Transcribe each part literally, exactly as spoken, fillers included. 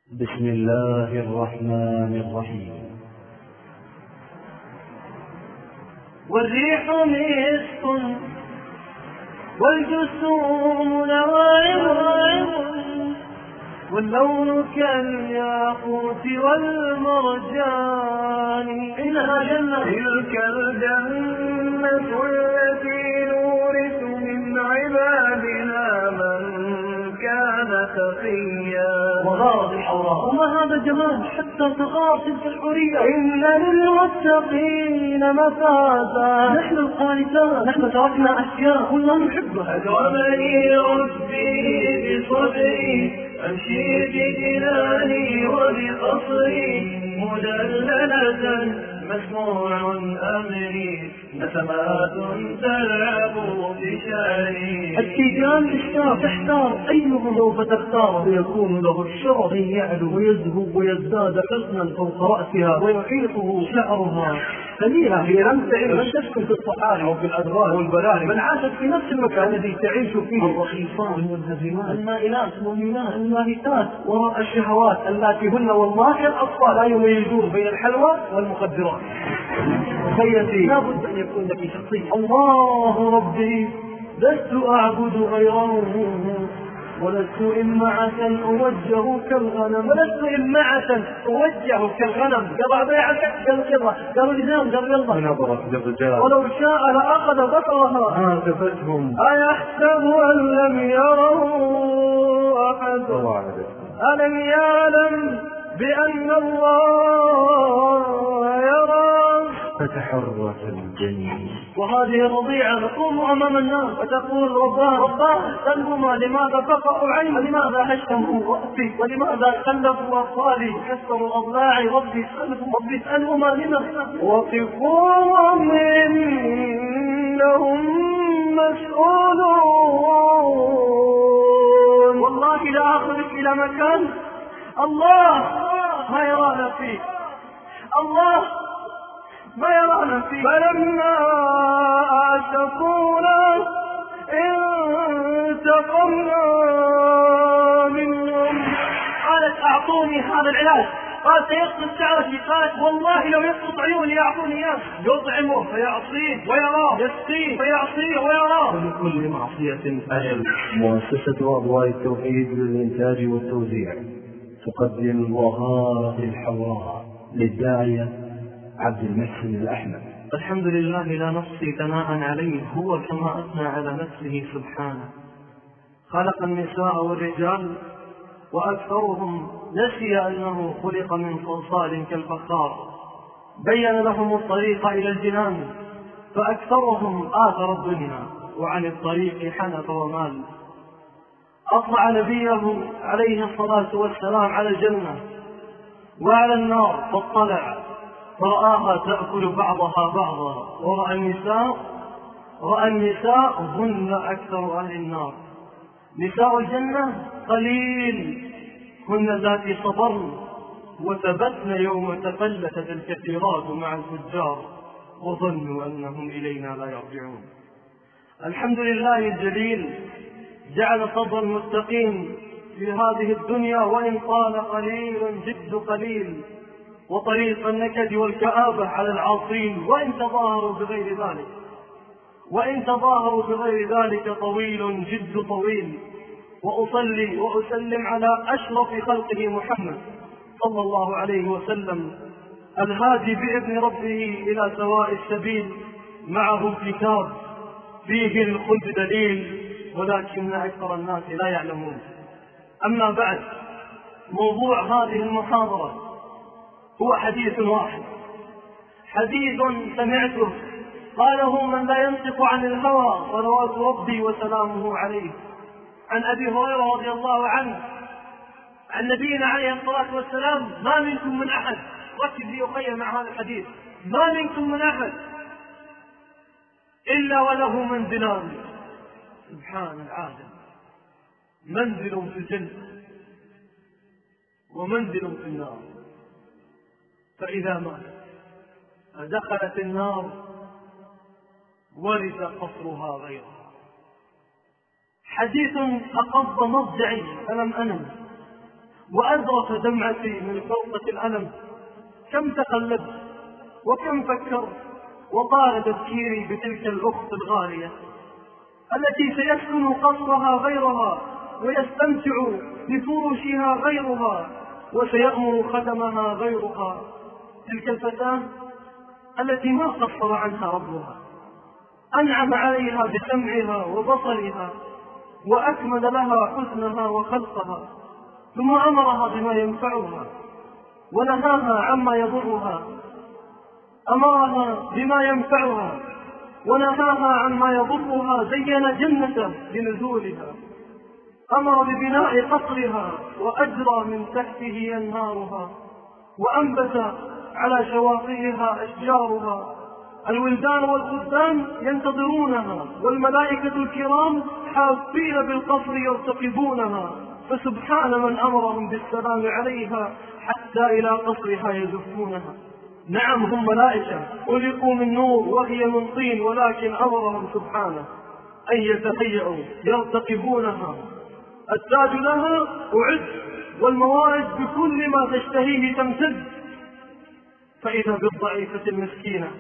بسم الله الرحمن الرحيم. والريح مسك والجسوم نواعم واللون كالياقوت والمرجان إنها جنة تلك الجنة التي نورث من عبادنا من كان تقيا. وغار الحوراء وما هذا الجمال حتى تغار تلك الحورية. إن للمتقين مفازا نحن القانتان نحن تركنا أشياء والله نحبها. أكرمني ربي بصدري أمشي بجناني وبقصري مدللة مسموع أمري نسمات تلعب بشاني. التيجان تحتار تحتار أيهم سوف تختار فيكون له الشرف أن يعلو ويزهو ويزداد حسنا فوق رأسها ويحيطه شعرها. سميرة هي لم تعيش لم تسكن في الصحاري أو في الأدغال والبلاد بل عاشت في نفس المكان الذي تعيش فيه. الرخيصان والهزيمات المائلات والمينات اللاهثات وراء الشهوات اللاتي هن والله الأطفال لا يميزون بين الحلوى والمخدرات. سيدي لا بد أن يكون لك شخصية. الله ربي لست أعبد غيره ولست إمعة أوجه كالغنم ولست إمعة أوجه كالغنم. قضى بيعتك قال كذا قالوا لزام قال يلا نظرت للرجال ولو شاء لأخذ بصرها هاتفتهم أيحسب أن لم يره أحد ألم يعلم بأن الله يرى. فتحرك الجنين وهذه الرضيعة تقوم أمام الناس وتقول رباه رباه سلهما لماذا فقعوا عيني ولماذا هشموا رأسي ولماذا خلفوا أطفالي كسروا أضلاعي ربي سلهم ربي سلهما لما وقفوهم إنهم مسؤولون. والله لا أخذك إلى مكان الله ما يرانا فيه الله ما يرانا فيه. فلما أشفونا انتقمنا منهم. قالت أعطوني هذا العلاج. قال سيسقط شعرتي. قالت والله لو يسقط عيوني يعطوني إياه. يطعمه فيعصيه ويراه يسقيه فيعصيه ويراه. ولكل معصية أجل. مؤسسة أضواء التوحيد للإنتاج والتوزيع تقدم وغارة الحوراء للداعية عبد المحسن الأحمد. الحمد لله لا نحصي ثناء عليه هو كما أثنى على نفسه سبحانه. خلق النساء والرجال وأكثرهم نسي أنه خلق من صلصال كالفخار. بين لهم الطريق إلى الجنان فأكثرهم آثر الدنيا وعن الطريق حنف ومال. أطلع نبيه عليه الصلاة والسلام على الجنة وعلى النار فاطلع فرآها تأكل بعضها بعضا ورأى النساء رأى النساء هن أكثر أهل النار. نساء الجنة قليل هن ذات صبرن وثبتن يوم تفلتت الكثيرات مع الفجار وظنوا أنهم إلينا لا يرجعون. الحمد لله الجليل جعل صبر المستقيم في هذه الدنيا وإن طال قليل جد قليل وطريق النكد والكآبة على العاصين وإن تظاهروا بغير ذلك وإن تظاهروا بغير ذلك طويل جد طويل. وأصلي وأسلم على أشرف خلقه محمد صلى الله عليه وسلم الهادي بإذن ربه إلى سواء السبيل. معه كتاب فيه للخلد دليل ولكن أكثر الناس لا يعلمون. أما بعد، موضوع هذه المحاضرة هو حديث واحد، حديث سمعته قاله من لا ينطق عن الهوى صلوات ربي وسلامه عليه عن أبي هريرة رضي الله عنه عن نبينا عليه الصلاة والسلام: ما منكم من أحد، ركز لي أخي مع هذا الحديث، ما منكم من أحد إلا وله منزلان. سبحان العالم، منزل في الجنة ومنزل في النار. فإذا مات فدخلت النار ورث قصرها غيرها. حديث أقض مضجعي فلم أنم وأذرف دمعتي من فرطة الألم. كم تقلبت وكم فكرت وطال تفكيري بتلك الأخت الغالية التي سيسكن قصرها غيرها ويستمتع بفروشها غيرها وسيأمر خدمها غيرها. تلك الفتاة التي ما قصر عنها ربها، أنعم عليها بسمعها وبصرها وأكمل لها حسنها وخلقها، ثم أمرها بما ينفعها ونهاها عما يضرها، أمرها بما ينفعها ونهاها عما يضرها، زين جنته لنزولها، أمر ببناء قصرها وأجرى من تحته أنهارها، وأنبت على شواطئها أشجارها. الولدان والخدام ينتظرونها والملائكة الكرام حافين بالقصر يرتقبونها، فسبحان من أمرهم بالسلام عليها حتى إلى قصرها يزفونها. نعم هم ملائكة خلقوا من نور وهي من طين، ولكن أمرهم سبحانه أن يتهيئوا يرتقبونها. التاج لها أعد والموارد بكل ما تشتهيه تمتد. فإذا بالضعيفة المسكينة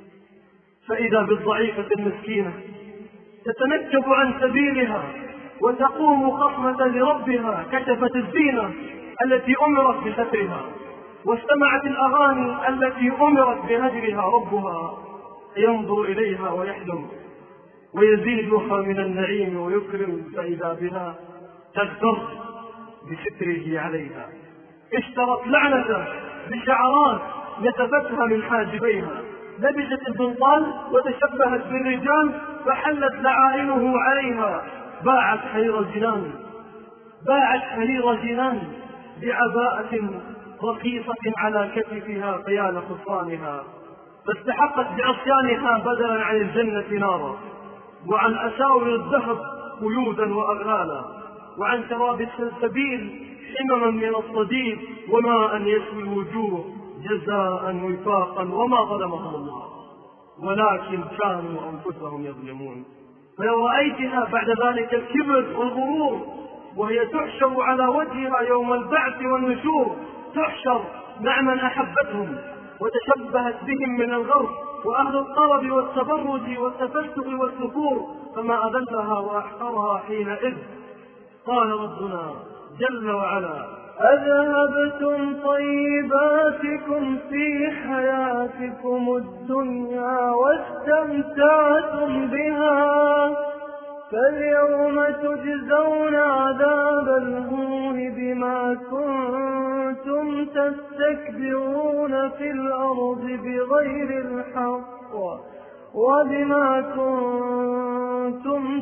فإذا بالضعيفة المسكينة تتنكب عن سبيلها وتقوم خصمة لربها، كشفت الزينة التي أمرت بسترها واستمعت الأغاني التي أمرت بهجرها ربها، ينظر إليها ويحلم ويزيدها من النعيم ويكرم، فإذا بها تغتر بستره عليها. اشترت لعنته بشعرات نتفتها من حاجبيها، لبست البنطال وتشبهت بالرجال فحلت لعائنه عليها. باعت حرير الجنان باعت حرير جنان بعباءة رخيصة على كتفها طيال خصرانها، فاستحقت بعصيانها بدلا عن الجنة نارا، وعن أساور الذهب قيودا وأغلالا، وعن شراب السلسبيل حمما من الصديد، وماء يسوي الوجوه جزاء وفاقا. وما ظلمهم الله ولكن كانوا أنفسهم يظلمون. فلو رأيتها بعد ذلك الكبر والغرور وهي تحشر على وجهها يوم البعث والنشور، تحشر مع من أحبتهم وتشبهت بهم من الغرب وأهل الطرب والتبرج والتفسق والسكور، فما أذلها وأحقرها حينئذ. قال ربنا جل وعلا: أذهبتم طيباتكم في حياتكم الدنيا واستمتعتم بها، فاليوم تجزون عذاب الهون بما كنتم تستكبرون في الأرض بغير الحق وبما كنتم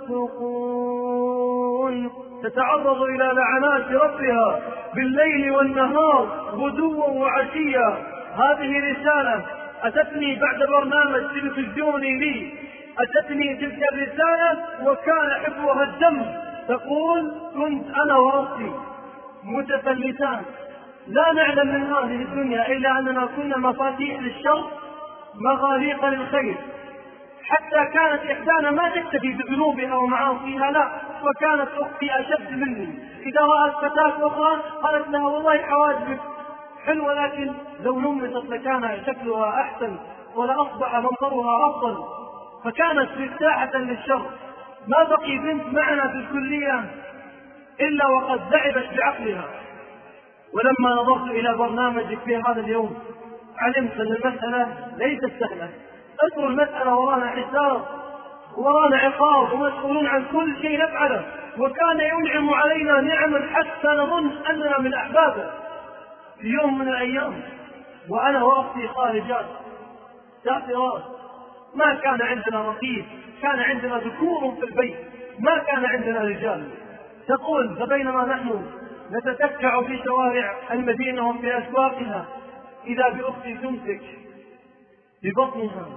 تفسقون. تتعرض إلى لعنات ربها بالليل والنهار غدوا وعشيا. هذه رسالة أتتني بعد برنامج تلفزيوني لي، أتتني تلك الرسالة وكان حفظها الدم. تقول: كنت أنا وربي متفلتان لا نعلم من هذه الدنيا إلا أننا كنا مفاتيح للشر مغاليق للخير، حتى كانت إحدانا ما تكتفي بذنوبها ومعاصيها، لا، وكانت أختي أشد مني. إذا رأت فتاة أخرى قالت لها: والله حواجبك حلوة، لكن لو نمست لكان شكلها أحسن ولأصبح منظرها أفضل. فكانت مفتاحة للشر. ما بقي بنت معنا في الكلية إلا وقد ذعبت بعقلها. ولما نظرت إلى برنامجك في هذا اليوم علمت أن المسألة ليست سهلة. أذكر المسألة ورانا حساب ورانا عقاب ومسؤولون عن كل شيء نفعله، وكان ينعم علينا نعما حتى نظن أننا من أحبابه. في يوم من الأيام وأنا وأختي خارجات سافرات، ما كان عندنا رقيب، كان عندنا ذكور في البيت، ما كان عندنا رجال. تقول: فبينما نحن نتتكع في شوارع المدينة وفي أسواقها إذا بأختي تمسك ببطنها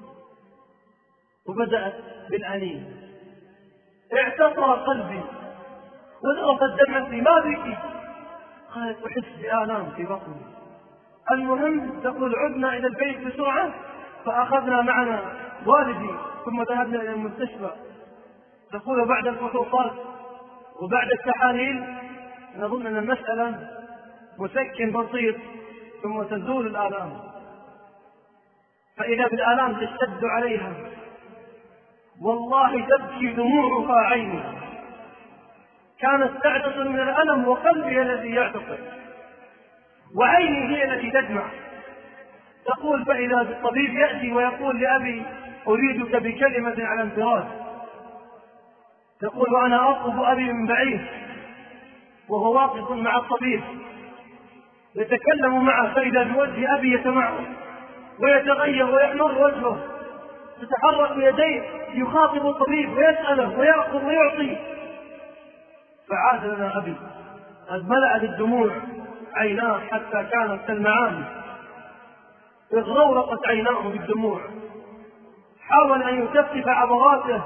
وبدأت بالأنين. اعتصر قلبي وذرفت دمعتي: ما بك؟ قالت: أحس بآلام في بطني. المهم، تقول: عدنا إلى البيت بسرعة فأخذنا معنا والدي ثم ذهبنا إلى المستشفى. تقول: بعد الفحوصات وبعد التحاليل نظن أن المسألة مسكن بسيط ثم تزول الآلام، فإذا بالآلام تشتد عليها والله تبكي دموعها عينها، كانت تعتصر من الألم وقلبها الذي يعتصر وعيني هي التي تدمع. تقول فإذا الطبيب يأتي ويقول لأبي أريدك بكلمة على انفراد، تقول وأنا أطلب أبي من بعيد وهو واقف مع الطبيب يتكلم معه، فإذا بوجه أبي يتمعر ويتغير ويحمر وجهه، تتحرك يديه يخاطب الطبيب ويسأله ويأخذ ويعطي. فعاد لنا أبي قد ملأت الدموع عيناه حتى كانت كالمعاني، اغرورقت عيناه بالدموع، حاول أن يكفف عبراته،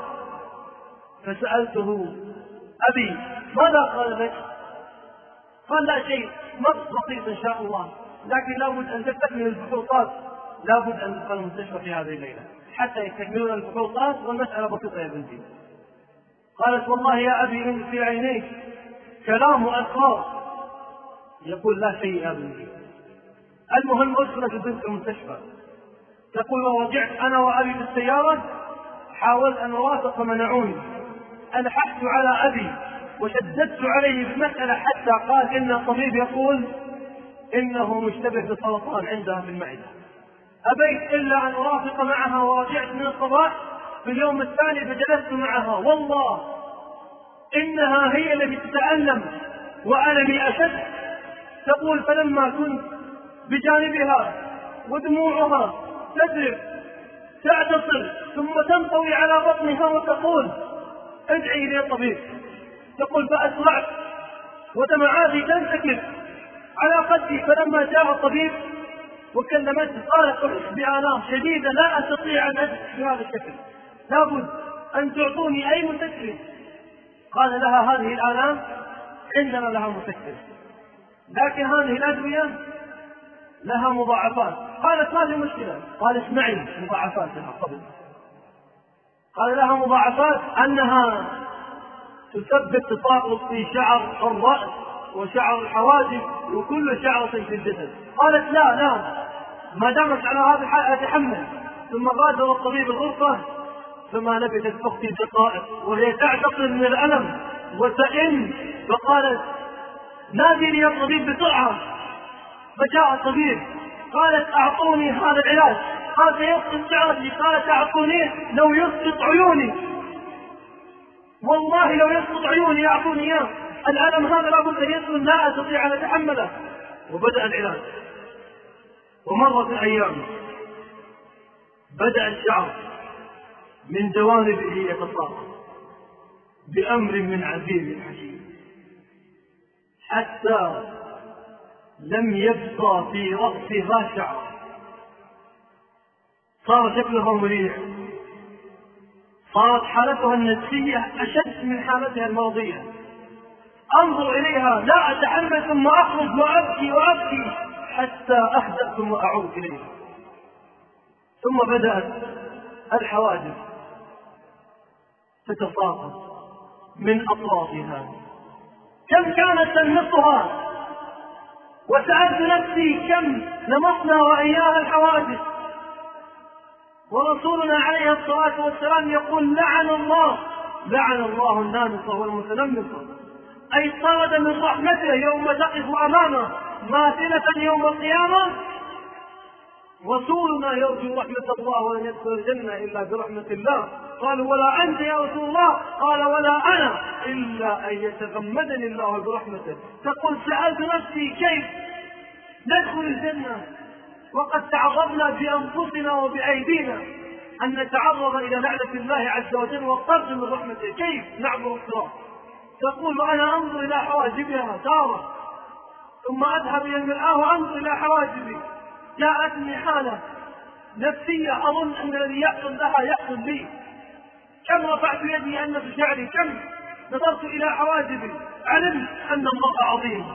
فسألته أبي ماذا قال لك؟ قال لا شيء، نقص بسيط إن شاء الله، لكن لابد أن تستكمل الفحوصات، لابد أن تدخل المستشفى في هذه الليلة حتى يستكملون الفحوصات والمسألة بسيطة يا بنتي. قالت والله يا أبي إن في عينيك كلام أسرار. يقول لا شيء يا بنتي، المهم أدخلت البنت المستشفى. تقول ووجعت أنا وأبي في السيارة، حاولت أن أوافق فمنعوني، ألحقت على أبي وشددت عليه في المسألة حتى قال إن الطبيب يقول إنه مشتبه بسرطان عندها في المعدة. أبيت إلا أن أرافق معها ورجعت من الصباح في اليوم الثاني فجلست معها، والله إنها هي التي تتألم وألمي أشد. تقول فلما كنت بجانبها ودموعها تذرف تعتصر ثم تنطوي على بطنها وتقول ادعي لي الطبيب. تقول فأسرعت ودمعاتي تنسكب على خدي، فلما جاء الطبيب وكلمته قالت أحس بآلام شديدة لا أستطيع أن أجلس بهذا الشكل، لابد أن تعطوني أي مسكن. قال لها هذه الآلام عندنا لها مسكن، لكن هذه الأدوية لها مضاعفات. قالت ما في مشكلة. قال اسمعي مضاعفات لها قبل. قال لها مضاعفات أنها تثبت تساقط في شعر الرأس وشعر الحواجب وكل شعرة في الجسد. قالت لا لا ما دامت على هذا الحال أتحمل. ثم غادر الطبيب الغرفة، ثم لبثت أختي دقائق وهي تعتصر من الألم وتئن، فقالت نادي لي الطبيب بسرعة. فجاء الطبيب، قالت أعطوني هذا العلاج. قال سيسقط شعرتي. قالت أعطوني لو يسقط عيوني، والله لو يسقط عيوني أعطوني إياه، الألم هذا لابد أن يسقط لا أستطيع أن أتحمله. وبدأ العلاج، ومرت الأيام، بدأ الشعر من جوانبه يتساقط بأمر من عزيز حكيم، حتى لم يبقى في رأسها شعر، صار شكلها مريح، صارت حالتها النفسية أشد من حالتها الماضية. أنظر إليها لا أتحمل ثم أخرج وأبكي وأبكي حتى أهدأ ثم أعود إليها. ثم بدأت الحوادث تتساقط من أطرافها، كم كانت تلمسها، وسألت نفسي كم لمسنا وإياها الحوادث. ورسولنا عليه الصلاة والسلام يقول لعن الله لعن الله النامصة والمتنمصة، أي طرد من رحمته يوم تقف أمامه ماثلة يوم القيامة. رسولنا يرجو رحمة الله ولن يدخل الجنة إلا برحمة الله. قالوا ولا أنت يا رسول الله؟ قال ولا أنا إلا أن يتغمدني الله برحمته. تقول سألت نفسي كيف ندخل الجنة وقد تعرضنا بأنفسنا وبأيدينا أن نتعرض إلى لعنة الله عز وجل والطرد من رحمته، كيف نعبر الصراط؟ تقول وأنا أنظر إلى حواجبها تارة ثم أذهب إلى المرآة وأنظر إلى حواجبي، جاءتني حالة نفسية أظن أن الذي يحصل لها يحصل لي. كم رفعت يدي أن في شعري، كم نظرت إلى حواجبي، علمت أن الله عظيم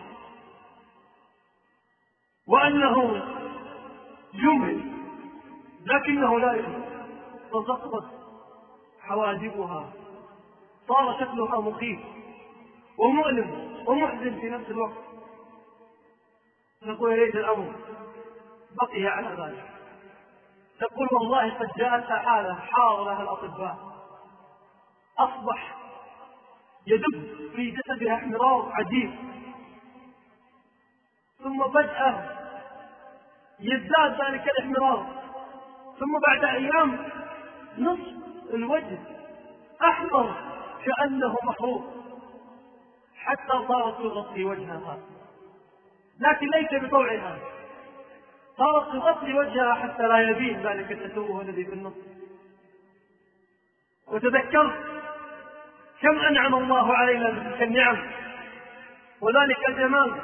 وأنه يمهل لكنه لا يمهل. فسقطت حواجبها، صار شكلها مخيف ومؤلم، ومحزن في نفس الوقت. نقول ليس الأمر بقي على ذلك. تقول والله قد جاءتها حالة حار لها الأطباء، أصبح يدب في جسدها احمرار عجيب، ثم فجأة يزداد ذلك الاحمرار، ثم بعد أيام نصف الوجه أحمر كأنه محروق، حتى صارت تغطي وجهها، لكن ليس بطوعها، صارت تغطي وجهها حتى لا يبين ذلك التشوه الذي في النص. وتذكرت كم أنعم الله علينا بتلك النعم وذلك الجمال،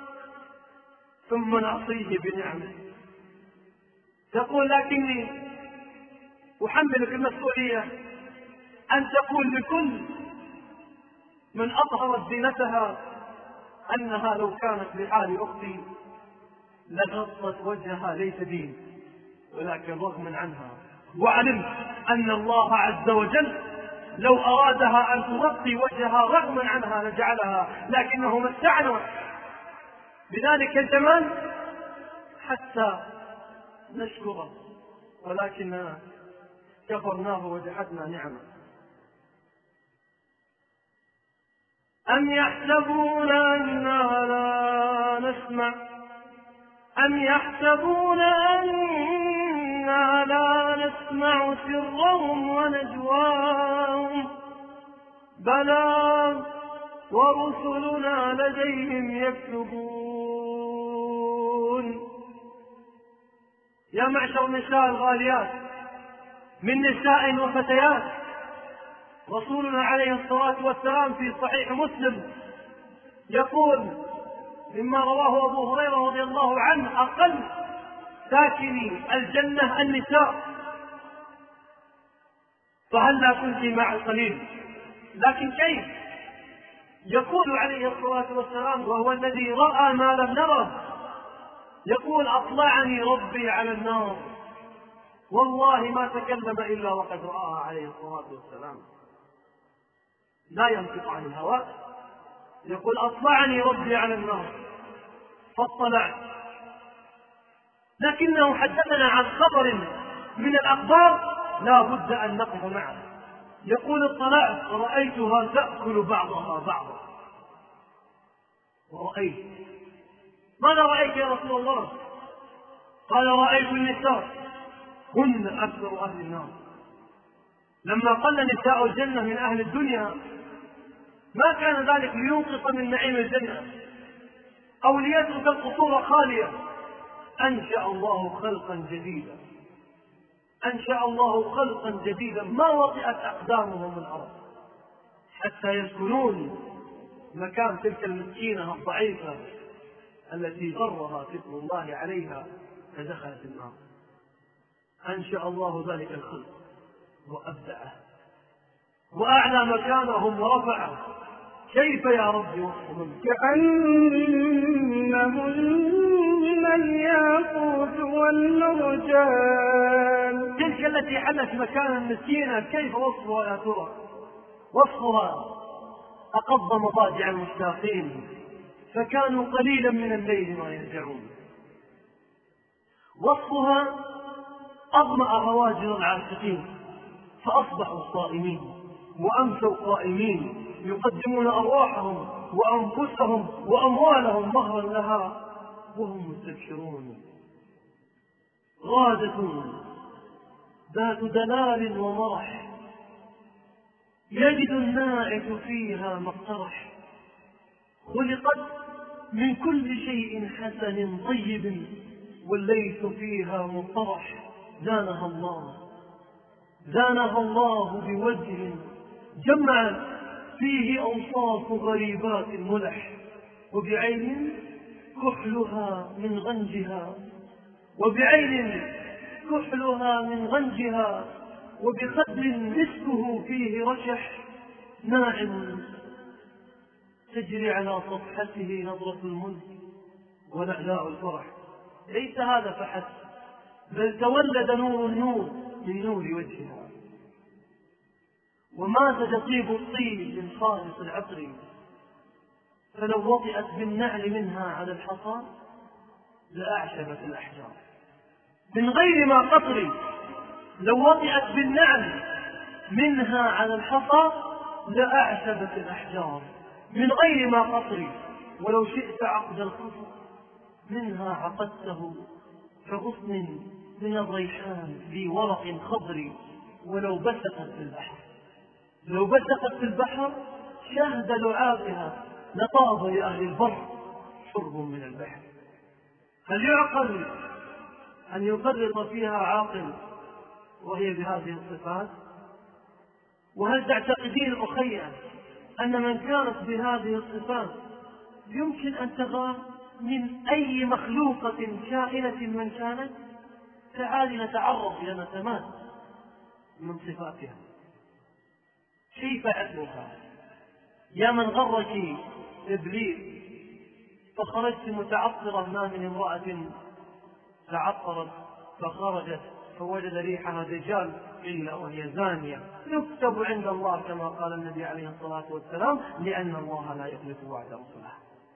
ثم نعصيه بنعمه. تقول لكني أحملك المسؤولية أن تقول لكل من أظهرت زينتها أنها لو كانت بحال أختي لغطت وجهها ليس دين، ولكن رغما عنها، وعلمت أن الله عز وجل لو أرادها أن تغطي وجهها رغما عنها لجعلها، لكنه متعنا بذلك الجمال حتى نشكره، ولكننا كفرناه وجحدنا نعمه. أم يحسبون أننا لا نسمع أم يحسبون أننا لا نسمع سرهم ونجواهم بلى ورسلنا لديهم يكتبون. يا معشر النساء الغاليات من نساء وفتيات، رسولنا عليه الصلاة والسلام في صحيح مسلم يقول مما رواه أبو هريرة رضي الله عنه: أقل ساكني الجنة النساء، فهلا كنت مع القليل. لكن كيف؟ يقول عليه الصلاة والسلام وهو الذي رأى ما لم نره، يقول: أطلعني ربي على النار، والله ما تكلم إلا وقد رآها عليه الصلاة والسلام، لا ينطق عن الهوى. يقول: أطلعني ربي على النار فاطلعت. لكنه حدثنا عن خبر من الأخبار لا بد أن نقف معه. يقول: اطلعت ورأيتها تأكل بعضها بعضا. ورأيت، ماذا رأيت يا رسول الله؟ قال: رأيت النساء هن أكثر أهل النار. لما قل نساء الجنة من أهل الدنيا ما كان ذلك لينقص من نعيم الجنة أو ليترك القصور خالية. أنشأ الله خلقا جديدا، أنشأ الله خلقا جديدا ما وطئت أقدامهم الأرض حتى يسكنون مكان تلك المسكينة الضعيفة التي غرها فكر الله عليها فدخلت النار. أنشأ الله ذلك الخلق وأبدعه وأعلى مكانهم ورفعه. كيف يا رب وصفهم؟ كأنهن الياقوت والمرجان. تلك التي حلت مكان المسكينة كيف وصفها يا ترى؟ وصفها: أقض مضاجع المشتاقين فكانوا قليلا من الليل ما يرجعون. وصفها: أظمأ هواجر العاشقين فأصبحوا صائمين وأمسوا قائمين يقدمون أرواحهم وأنفسهم وأموالهم مهرا لها وهم مستبشرون. غادة ذات دلال ومرح يجد الناعس فيها ما اقترح. خلقت من كل شيء حسن طيب والليث فيها مطرح. زانها الله زانها الله بوجه جمع فيه أوصاف غريبات الملح، وبعين كحلها من غنجها وبعين كحلها من غنجها وبخد مسكه فيه رشح ناعم تجري على صفحته نظرة الملك ولألاء الفرح. ليس هذا فحسب، بل تولد نور النور من نور وجهها، ومازج طيب الطيب من خالص العطر، فلو وطئت بالنعل منها على الحصى لأعشبت الأحجار. من غير ما قطر لو وطئت بالنعل منها على الحصى لأعشبت الأحجار. من غير ما قطر ولو شئت عقد الخصى منها عقدته كغصن من الريحان ذي ورق خضر. ولو بسقت في البحر لو بسقت في البحر شهد لعابها لطاب لأهل البر شرب من البحر. هل يعقل أن يفرط فيها عاقل وهي بهذه الصفات؟ وهل تعتقدين أخيا أن من كانت بهذه الصفات يمكن أن تغار من أي مخلوقة كائنة من كانت؟ تعالي نتعرض إلى نسمات من صفاتها. كيف عقلها؟ يا من غرك إبليس فخرجت متعطرا ما من امرأة تعطرت فخرجت فوجد ريحها دجال إلا وهي زانية يكتب عند الله كما قال النبي عليه الصلاة والسلام لأن الله لا يخلف وعد رسله.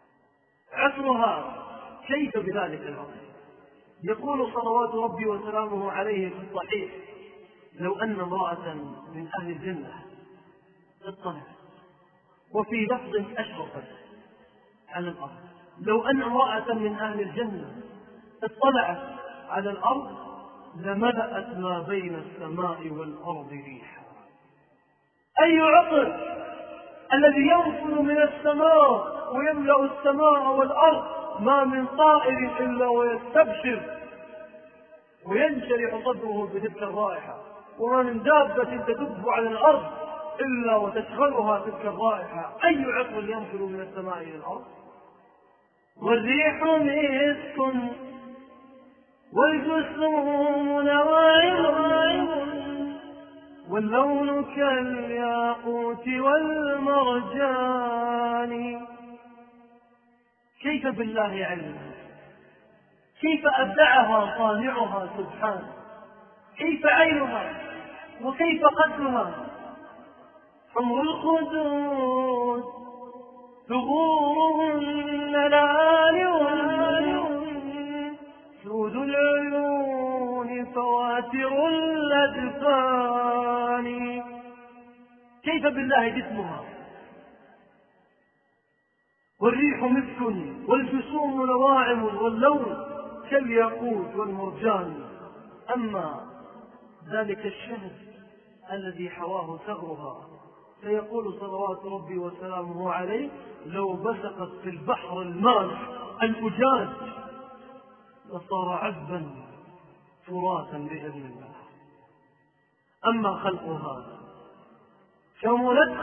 عطرها كيف بذلك العطر؟ يقول صلوات ربي وسلامه عليه في الصحيح لو أن امرأة من أهل الجنة اطلعت وفي لفظ أشرفت على الأرض لو أن امرأة من أهل الجنة اطلعت على الأرض لملأت ما بين السماء والأرض ريحا. أي عطر الذي ينفذ من السماء ويملأ السماء والأرض ما من طائر إلا ويستبشر وينشرح صدره بتلك الرائحة وما من دابة تدب على الأرض إلا وتشغلها تلك الرائحة. أي عطر ينفذ من السماء إلى الأرض؟ والريح مسك والجسوم نواعم واللون كالياقوت والمرجان. كيف بالله علمها؟ كيف أبدعها صانعها سبحانه؟ كيف عينها وكيف قدرها؟ حمر الخدود ثغورهن لآلئ سود العيون فواتر الأدفان. كيف بالله جسمها؟ والريح مسك والجسوم نواعم واللون كالياقوت والمرجان. أما ذلك الشهد الذي حواه ثغرها فيقول صلوات ربي وسلامه عليه لو بسقت في البحر المالح الأجاج لصار عذبا فراسا بإذن الله. أما خلقها كملت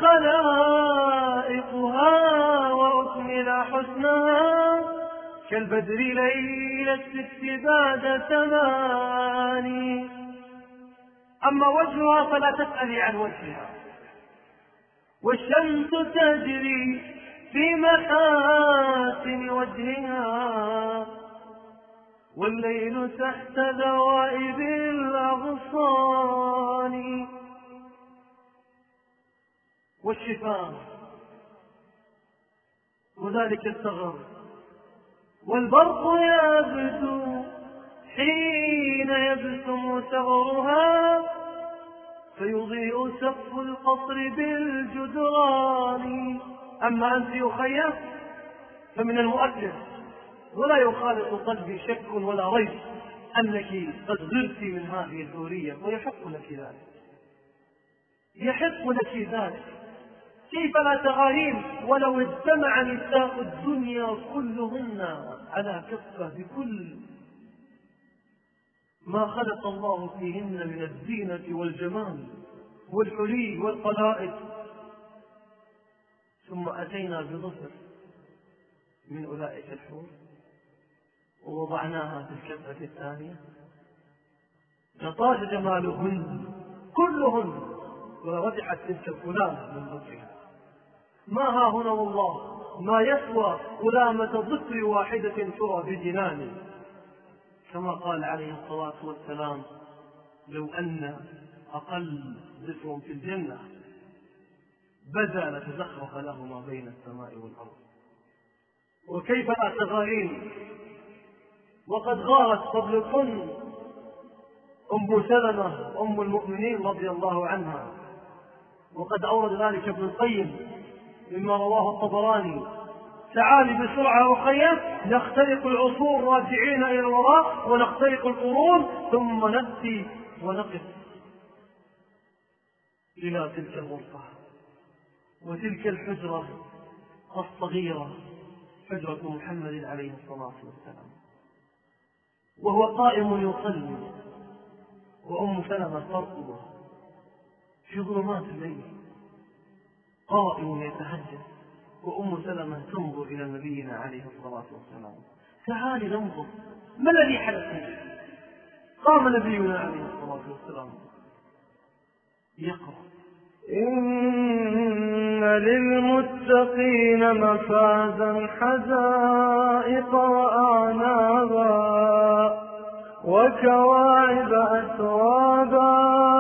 خلائقها وأكمل حسنها كالبدر ليلة الست بعد ثماني. أما وجهها فلا تسألي عن وجهها والشمس تجري في محاسن وجهها والليل تحت ذوائب الأغصان. والشفاء وذلك الثغر والبرق يبدو حين يبسم ثغرها فيضيء سقف القصر بالجدران. أما أنت أخي فمن المؤكد ولا يخالط قلبي شك ولا ريب أنك قد غرت من هذه الحورية ويحق لك ذلك يحق لك ذلك. كيف لا تغارين ولو اجتمع نساء الدنيا كلهن على كفة بكل ما خلق الله فيهن من الزينة والجمال والحلي والقلائد ثم أتينا بظفر من أولئك الحور ووضعناها في الكفة الثانية لطال جمالهن كلهن ورجعت تلك الكلامة من ظفرها. ما ها هنا والله ما يسوى كلامة ظفر واحدة ترى بجنان كما قال عليه الصلاة والسلام لو أن أقل ظفر في الجنة بدا لتزخرف له ما بين السماء والأرض. وكيف لا تغارين، وقد غارت قبلكن أم سلمة أم المؤمنين رضي الله عنها، وقد أورد ذلك ابن القيم مما رواه الطبراني. تعالي بسرعة رقية نخترق العصور راجعين إلى الوراء ونخترق القرون ثم نأتي ونقف إلى تلك الغرفة وتلك الحجرة الصغيرة، حجرة محمد عليه الصلاة والسلام، وهو قائم يصلي وأم سلمة ترقد في ظلمات الليل، قائم يتهجد وأم سلمة تنظر إلى نبينا عليه الصلاة والسلام. تعالي ننظر ما الذي حدث. قام نبينا عليه الصلاة والسلام يقرأ: إن للمتقين مفازا حدائق وأعنابا وكواعب أترابا.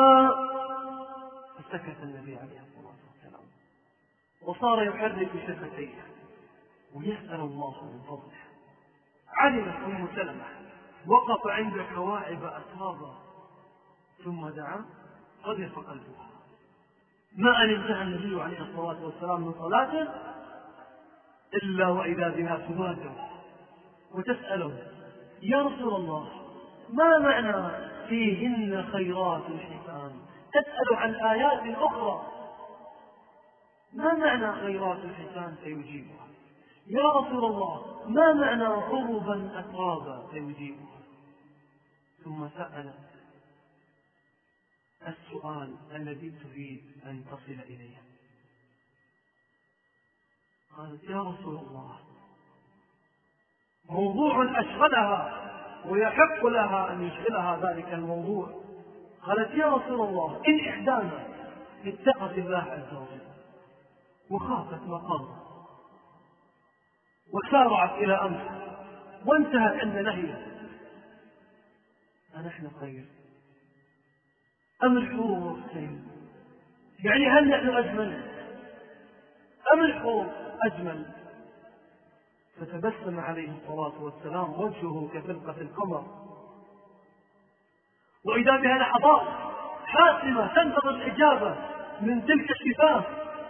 فسكت النبي عليه الصلاة والسلام وصار يحرك شفتيه ويسأل الله من فضله. علمت أم سلمة، وقف عند كواعب أترابا ثم دعا، قذف قلبها. ما أن انتهى النبي عليه الصلاة والسلام من صلاته إلا وإذا بها تبادر وتسأله: يا رسول الله، ما معنى فيهن خيرات حسان؟ تسأل عن آيات أخرى، ما معنى خيرات الحسان؟ فيجيبها. يا رسول الله، ما معنى عربا أترابا؟ فيجيبها. ثم سألت السؤال الذي تريد أن تصل إليه. قالت: يا رسول الله، موضوع أشغلها ويحق لها أن يشغلها ذلك الموضوع. قالت: يا رسول الله، إن إحدانا اتقت الله عز وجل وخافت مقامه وسارعت إلى أمره وانتهت عند نهيه، أنحن خير أم الحور خير؟ يعني هل نحن أجمل أم الحور أجمل؟ فتبسم عليه الصلاة والسلام وجهه كفرقة القمر، وإذا بها لحظات حاسمة تنتظر الإجابة من تلك الشفاه،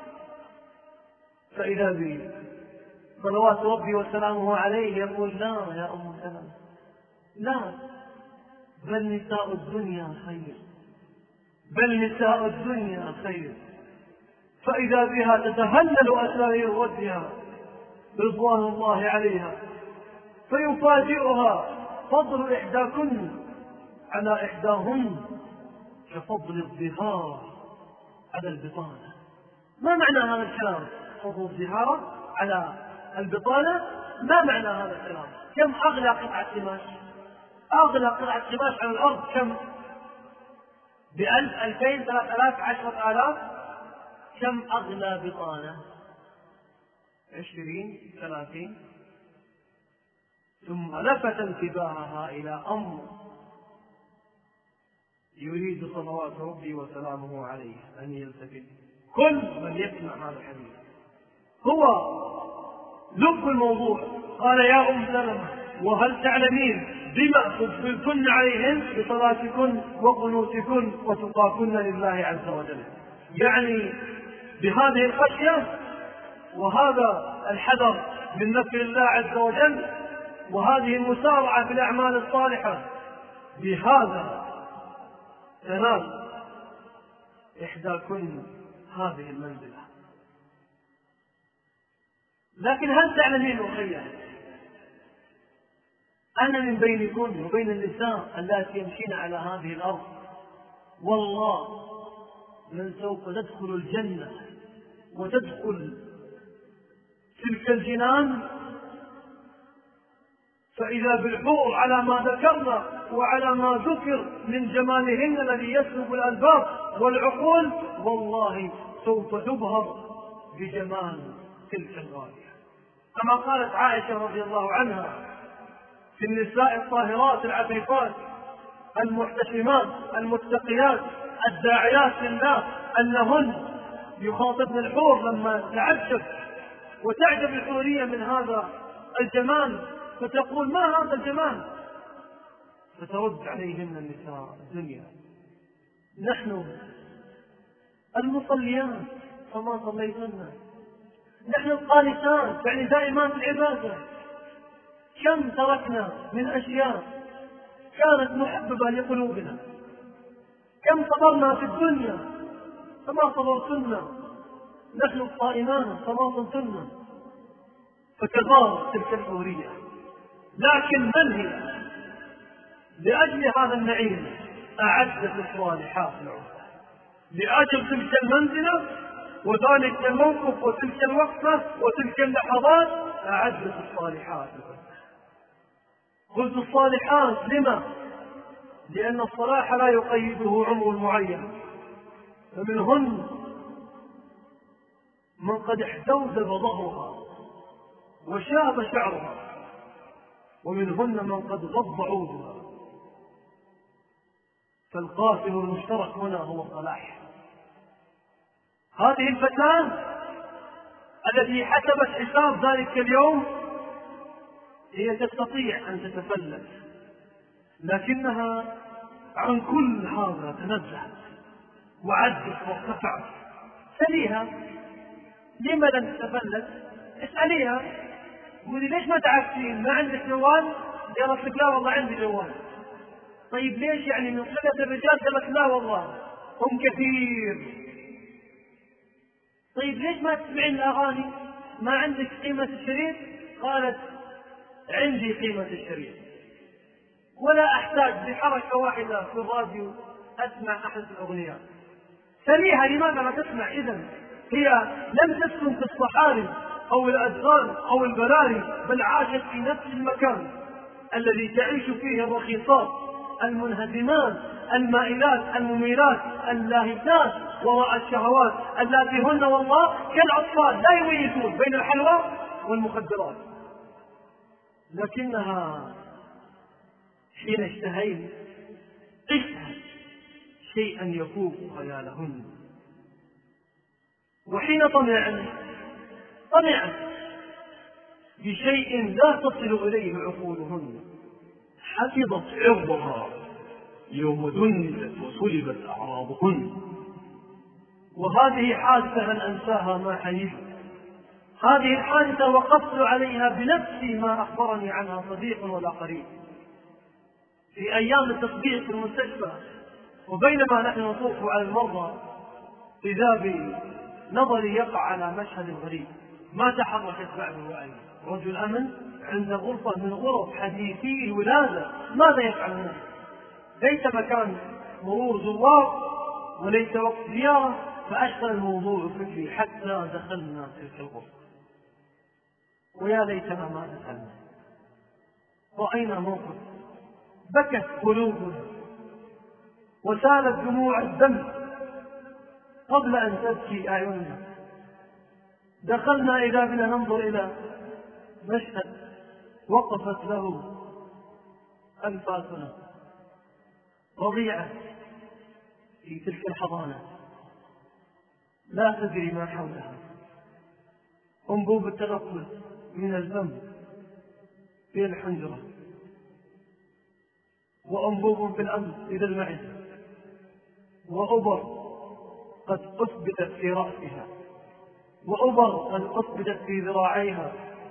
فإذا به صلوات ربي وسلامه عليه يقول: لا يا أم سلمة، لا، بل نساء الدنيا خير، بل نساء الدنيا خير. فإذا بها تتهلل أسارير وجهها رضوان الله عليها، فيفاجئها فضل إحداكن على إحداهن كفضل الظهار على البطانة. ما معنى هذا الكلام؟ فضل الظهار على البطانة، ما معنى هذا الكلام؟ كم أغلى قطعة قماش؟ أغلى قطعة قماش على الأرض كم؟ بألف، ألفين، ثلاث آلاف، عشرة آلاف. كم أغلى بطانة؟ عشرين، ثلاثين. ثم لفت انتباهها إلى أمر يريد صلوات ربي وسلامه عليه أن يلتفت كل من يسمع هذا الحديث. هو لب الموضوع. قال: يا أم سلمة، وهل تعلمين بما تفضلكن عليهن؟ بصلاتكن وقنوتكن وتقاكن لله عز وجل. يعني بهذه الخشية وهذا الحذر من نفي الله عز وجل وهذه المسارعة في الأعمال الصالحة، بهذا تنال إحداكن هذه المنزلة. لكن هل تعلمين أخيّة أن من بينكن وبين النساء اللاتي يمشين على هذه الأرض والله من سوف تدخل الجنة وتدخل تلك الجنان، فإذا بالحور على ما ذكرنا وعلى ما ذكر من جمالهن الذي يسلب الألباب والعقول، والله سوف تبهر بجمال تلك الغاية. كما قالت عائشة رضي الله عنها في النساء الطاهرات العفيفات المحتشمات المتقيات الداعيات لله أنهن يخاطبن الحور لما تعجب وتعجب الحورية من هذا الجمال، فتقول ما هذا الجمال؟ فترد عليهن النساء الدنيا: نحن المصليات فما صليتن، نحن القانتات يعني دائما في العبادة، كم تركنا من أشياء كانت محببة لقلوبنا، كم صبرنا في الدنيا فما صبرتن، نحن الصائمان فما صمتن. فتغار تلك الحورية، لكن من هي لأجل هذا النعيم أعدت الصالحات العودة، لأجل تلك المنزلة وذلك الموقف وتلك الوقفة وتلك اللحظات أعدت الصالحات العودة. قلت الصالحات لما؟ لأن الصلاح لا يقيده عمر معين، فمنهن من قد احتوزب ظهرها وشاب شعرها، ومنهن من قد غض عودها. فالقاسم المشترك هنا هو الصلاح. هذه الفتاة التي حسبت حساب ذلك اليوم هي تستطيع أن تتفلت، لكنها عن كل هذا تنزهت وعدت وارتفعت. سليها لما لم تتفلت؟ اسأليها قولي ليش ما تعرفين؟ ما عندك جوال؟ قالت لك لا والله عندي جوال. طيب ليش يعني من قلة الرجال؟ قالت لا والله هم كثير. طيب ليش ما تسمعين الأغاني؟ ما عندك قيمة الشريط؟ قالت عندي قيمة الشريط، ولا أحتاج بحركة واحدة في الراديو أسمع أحد الأغنيات. سميها لماذا لا تسمع؟ إذن هي لم تسكن في الصحاري أو الأدغال أو البراري، بل عاشت في نفس المكان الذي تعيش فيه الرخيصات المنهزمات المائلات المميلات اللاهثات وراء الشهوات، اللاتي هن والله كالأطفال لا يميزون بين الحلوى والمخدرات. لكنها حين اشتهين عشت شيئا يفوق خيالهن، وحين طمعن طمعن بشيء لا تصل إليه عقولهن. حفظت عرضها يوم دنست وسلبت أعراضهن. وهذه حادثة لن أنساها ما حييت. هذه الحادثة وقفت عليها بنفسي ما أخبرني عنها صديق ولا قريب في أيام التطبيق في المستشفى، وبينما نحن نطوف على المرضى إذا بنظري يقع على مشهد غريب ما تحركت بعد وعي. رجل أمن عند غرفة من غرف حديثي الولادة، ماذا يفعل الناس؟ ليس مكان مرور زوار وليس وقت زيارة، فأشغل الموضوع فكري حتى دخلنا تلك الغرفة. ويا ليتنا ما دخلنا. رأينا موقف بكت قلوبنا وسالت دموع الدم قبل أن تبكي أعيننا. دخلنا إذا بنا ننظر إلى مشهد وقفت له أنفاسنا، رضيعة في تلك الحضانة لا تدري ما حولها، أنبوب التنفس من الفم في الحنجرة، وأنبوب في الأنف إلى المعدة، وأبر قد أثبتت في رأسها، وأبر قد أثبتت في ذراعيها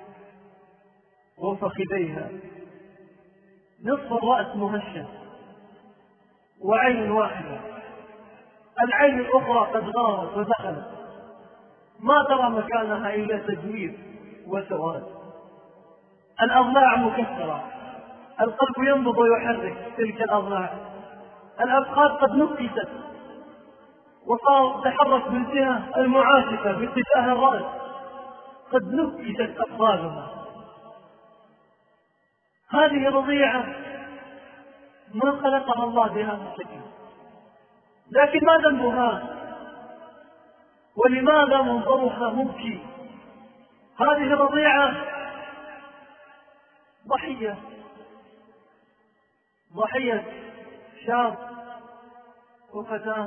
وفخذيها، نصف الرأس مهشم وعين واحدة، العين الأخرى قد غارت ودخلت، ما ترى مكانها إلا تجويف وسواد، الأضلاع مكسرة، القلب ينبض ويحرك تلك الأضلاع، الأفخاذ قد نقصت وصار تحرك بالجهة المعاكسة باتجاه الرأس، قد نقصت أفخاذها. هذه رضيعة ما خلقها الله بهذا الشكل، لكن ما ذنبها؟ ولماذا منظرها مبكي؟ هذه رضيعة ضحية ضحية شاب وفتاة،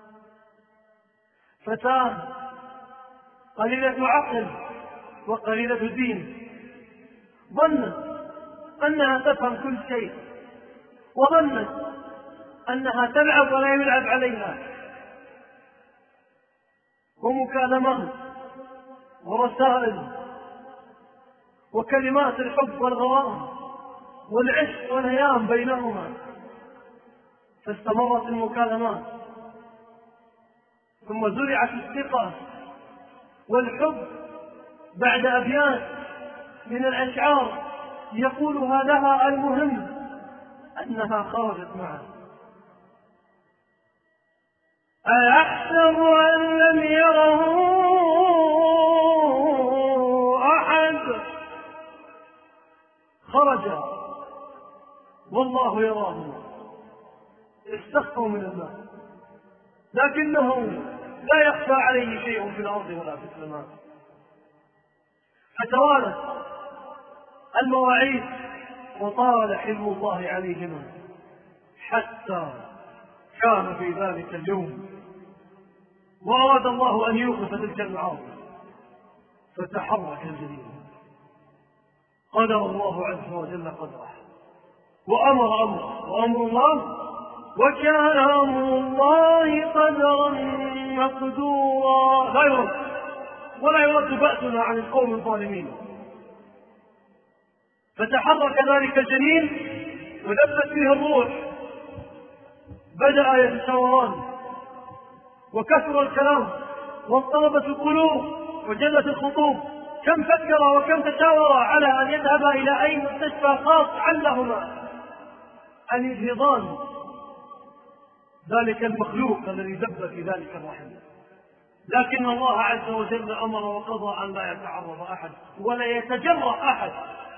فتاة قليلة عقل وقليلة دين، ظنت أنها تفهم كل شيء، وظنت أنها تلعب ولا يلعب عليها، ومكالمات ورسائل وكلمات الحب والغرام والعشق والهيام بينهما. فاستمرت المكالمات، ثم زرعت الثقة والحب بعد أبيات من الأشعار يقولها لها، المهم أنها خرجت معه. أيحسب أن لم يره أحد؟ خرج والله يراه، استخفوا من الله، لكنه لا يخفى عليه شيء في الأرض ولا في السماء. فتوالت المواعيد وطال حلم الله عليهما، حتى كان في ذلك اليوم وأراد الله أن يوقف تلك المعاصي، فتحرك الجنين، قدر الله عز وجل قدره، وأمر أمره، وأمر الله وكان أمر الله قدرا مقدورا. لا يرد ولا يرد بأسنا عن القوم الظالمين. فتحرك ذلك الجنين ودبت فيه الروح، بدأ يتشاوران وكثر الكلام واضطربت القلوب وجلت الخطوب. كم فكر وكم تشاور على أن يذهب إلى أي مستشفى خاص علهما أن يجهضان ذلك المخلوق الذي دب في ذلك الرحم، لكن الله عز وجل أمر وقضى أن لا يتعرض أحد ولا يتجرأ أحد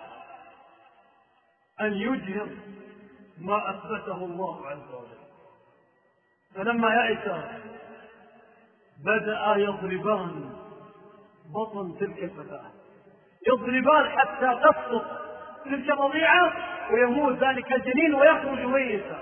أن يجهر ما أثبته الله عز وجل. فلما يئس بدأ يضربان بطن تلك الفتاة، يضربان حتى تسقط تلك الرضيعة ويموت ذلك الجنين ويخرج ميتا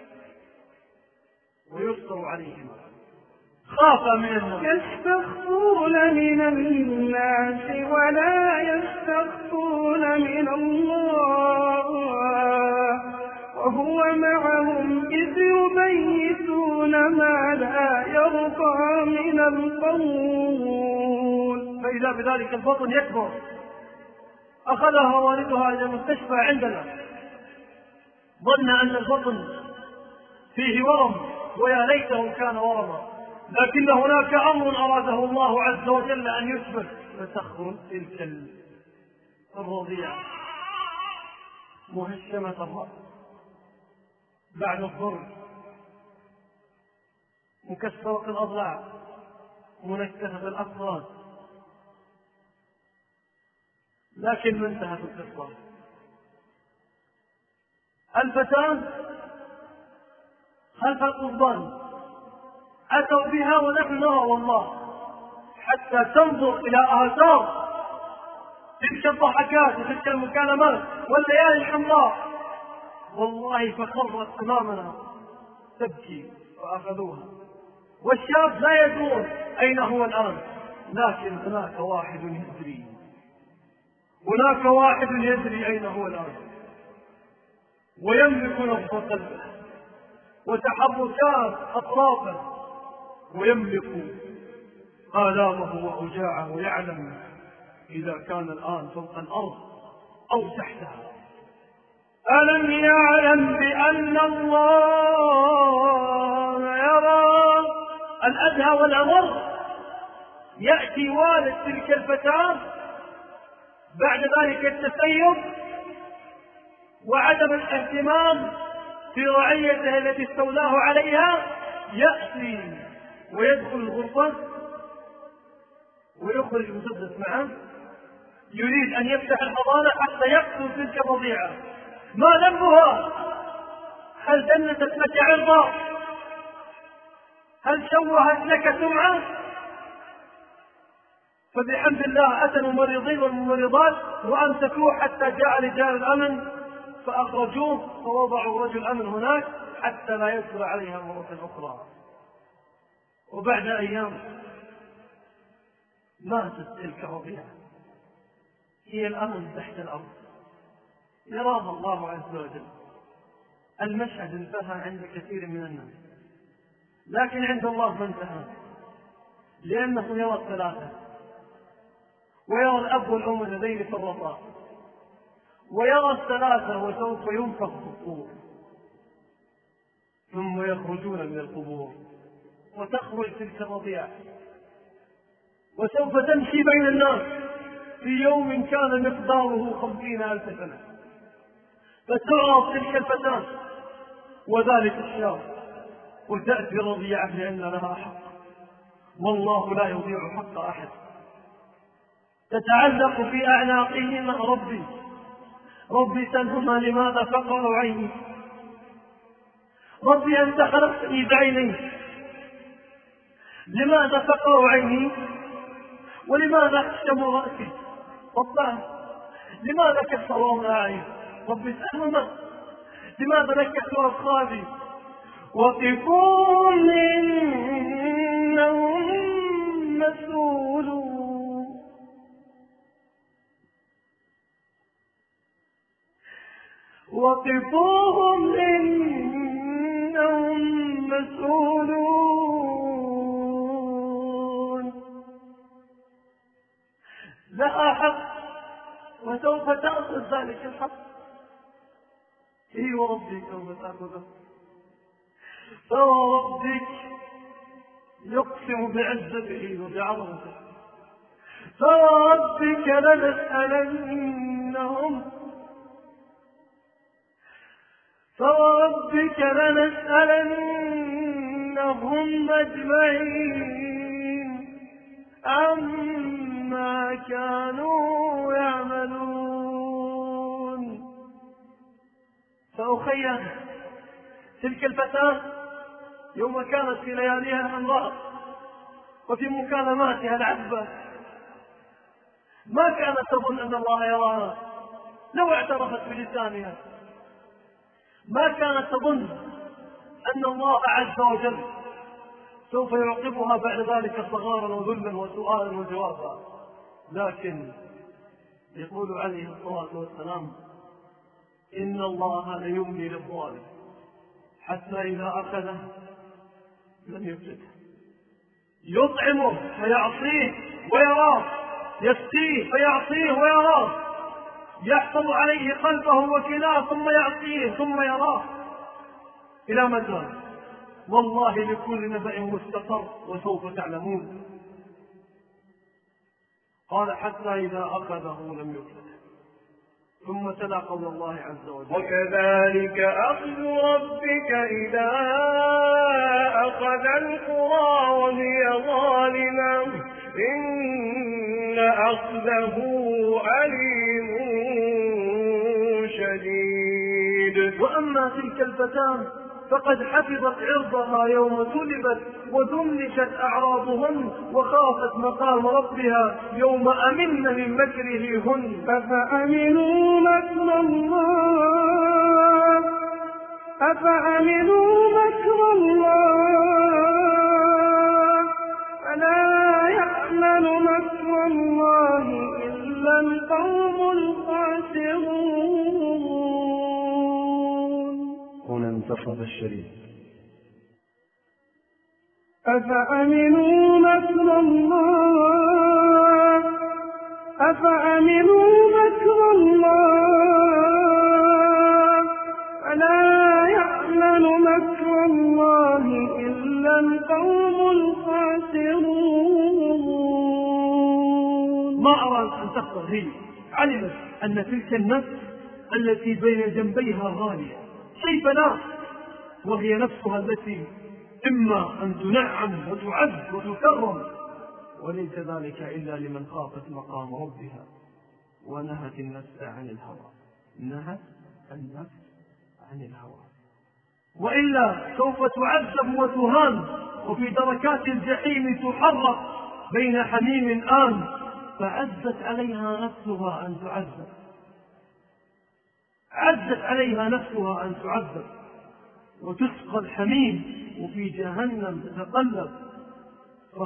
ويستر عليهما. خاف من الناس، يستخفون من الناس ولا يستخفون من الله، وهو معهم إذ يبيتون ما لا يرضى من القول. فإذا بذلك البطن يكبر، أخذها والدها إلى المستشفى عندنا، ظن أن البطن فيه ورم، ويا ليته كان ورما، لكن هناك أمر أراده الله عز وجل أن يثبت. فتخرج تلك الرضيعة مهشمة الرأس بعد الضرب، مكسرة الأضلاع، منكسة الأفراد، لكن ما انتهت القصة. الفتاة خلف القضبان أتوا بها ونحن نرى والله، حتى تنظر إلى آثار تلك الضحكات وتلك المكالمات والليالي الحمراء، والله فخرت أمامنا تبكي فأخذوها. والشاب لا يدور أين هو الآن، لكن هناك واحد يدري، هناك واحد يدري أين هو الآن، ويملك نبض قلبه وتحركات أطرافه، ويملك آلامه وأوجاعه، ويعلم إذا كان الآن فوق الأرض أو تحتها. ألم يعلم بأن الله يرى؟ الأدهى والأمر يأتي والد تلك الفتاة بعد ذلك التسيب وعدم الاهتمام في رعيته التي استولاه عليها، يأتي ويدخل الغرفة ويخرج مسدس معه، يريد أن يفتح الحضانة حتى يقتل تلك الرضيعة. ما ذنبها؟ هل دنست لك عرضا؟ هل شوهت لك سمعة؟ فبحمد الله أتى الممرضين والممرضات وأمسكوه حتى جاء رجال الأمن فأخرجوه، فوضعوا رجل أمن هناك حتى لا يدخل عليها مرة أخرى. وبعد أيام ماتت تلك الرضيعة، هي الآن تحت الأرض يراها الله عز وجل. المشهد انتهى عند كثير من الناس، لكن عند الله ما انتهى، لأنه يرى الثلاثة، ويرى الأب والأم الذين فرطا، ويرى الثلاثة وسوف ينفخ في الصور ثم يخرجون من القبور، وتخرج تلك الرضيعة وسوف تمشي بين الناس في يوم كان مقداره خمسين ألف سنة، فتعرض تلك الفتاة وذلك الشاب، وتأتي رضيعة لأن لها حق، والله لا يضيع حق أحد. تتعلق في أعناقهما ربي ربي سلهما لماذا فقروا عيني، ربي أنت خلقتني بعيني، لماذا فقروا عيني، ولماذا احتموا رأسي، ربنا لماذا كسروا أعين، ربي سلهما لماذا نكسوا أصحابي. وقفوهم إنهم مسؤولون، وقفوهم إنهم مسؤولون. لا حق وسوف تأخذ ذلك الحق، إي وربي سوف تأخذه. فربك يقسم بعزته وبعظمته، فربك لنسألنهم فربك لنسألنهم أجمعين عما كانوا يعملون. فأخي تلك الفتاة يوم كانت في لياليها الحمراء وفي مكالماتها العذبة ما كانت تظن أن الله يراها لو اعترفت بلسانها، ما كانت تظن أن الله عز وجل سوف يعقبها بعد ذلك صغارا وذلا وسؤالا وجوابا. لكن يقول عليه الصلاة والسلام إن الله ليملي للظالم حتى إذا أخذه لم يفلته، يطعمه فيعصيه ويراه، يسقيه فيعصيه ويراه، يحفظ عليه قلبه وكلاه ثم يعصيه ثم يراه. إلى متى؟ والله لكل نبأ مستقر وسوف تعلمون. قال حتى إذا أخذه لم يفلته، ثم تلا قول الله عز وجل وكذلك أخذ ربك إذا أخذ القرى وهي ظالمة إن أخذه أليم شديد. وأما تلك الفتاة فقد حفظت عرضها يوم سلبت ودمشت أعراضهن وخافت مقام ربها يوم أمن من مكره هن. أفأمنوا مكر الله أفأمنوا مكر الله فلا يأمن مكر الله إلا القوم الخاسرون. هنا انتصف الشريف. أفأمنوا مكر الله أفأمنوا مكر الله فلا يأمن مكر الله إلا القوم الخاسرون. ما أراد أن تخطر هي، علمت أن تلك النفس التي بين جنبيها غالية كيف لا، وهي نفسها التي إما أن تنعم وتعز وتكرم، وليس ذلك إلا لمن خافت مقام ربها ونهت النفس عن الهوى، نهت النفس عن الهوى، وإلا سوف تعذب وتهان وفي دركات الجحيم تحرق بين حميم آن. فعزت عليها نفسها أن تعذب، عزت عليها نفسها أن تعذب وتسقى الحميم وفي جهنم تتقلب.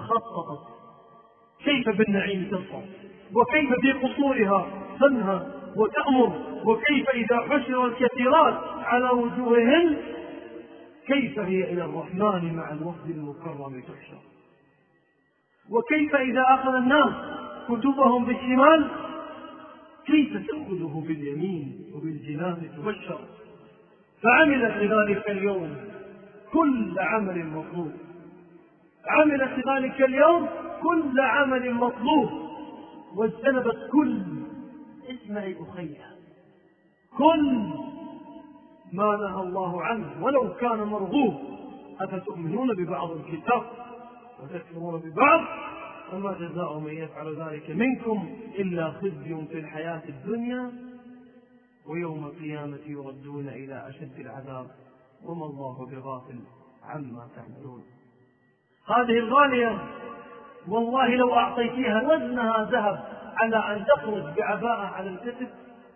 فخططت كيف بالنعيم تصعد، وكيف في قصورها تنهى وتأمر. وكيف إذا حشر الكثيرات على وجوههن كيف هي إلى الرحمن مع الوفد المكرم تحشر. وكيف إذا أخذ الناس كتبهم بالشمال كيف تأخذه باليمين وبالجنان تبشر. فعمل في ذلك اليوم كل عمل مطلوب، عمل في ذلك اليوم كل عمل مطلوب، واجتنبت كل اسمعي أخيها كل ما نهى الله عنه ولو كان مرغوب. أفتؤمنون ببعض الكتاب وتكفرون ببعض وما جزاء من يفعل ذلك منكم إلا خزي في الحياة الدنيا ويوم القيامة يردون إلى أشد العذاب وما الله بغافل عما تعملون. هذه الغالية والله لو أعطيتيها وزنها ذهب على أن تخرج بعباءة على الكتف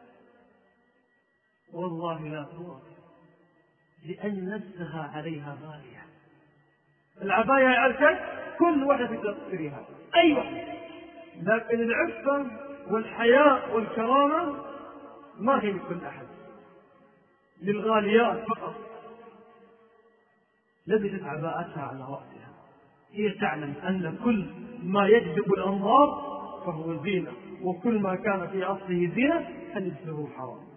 والله لا توافق، لأن نفسها عليها غالية. العباية على الكتف كل واحدة تقدر تشتريها أي واحدة، لكن العفة والحياء والكرامة ما هي لكل أحد، للغاليات فقط. لبست عباءتها على رأسها، هي تعلم أن كل ما يجذب الأنظار فهو زينة، وكل ما كان في أصله زينة فنجده حرام.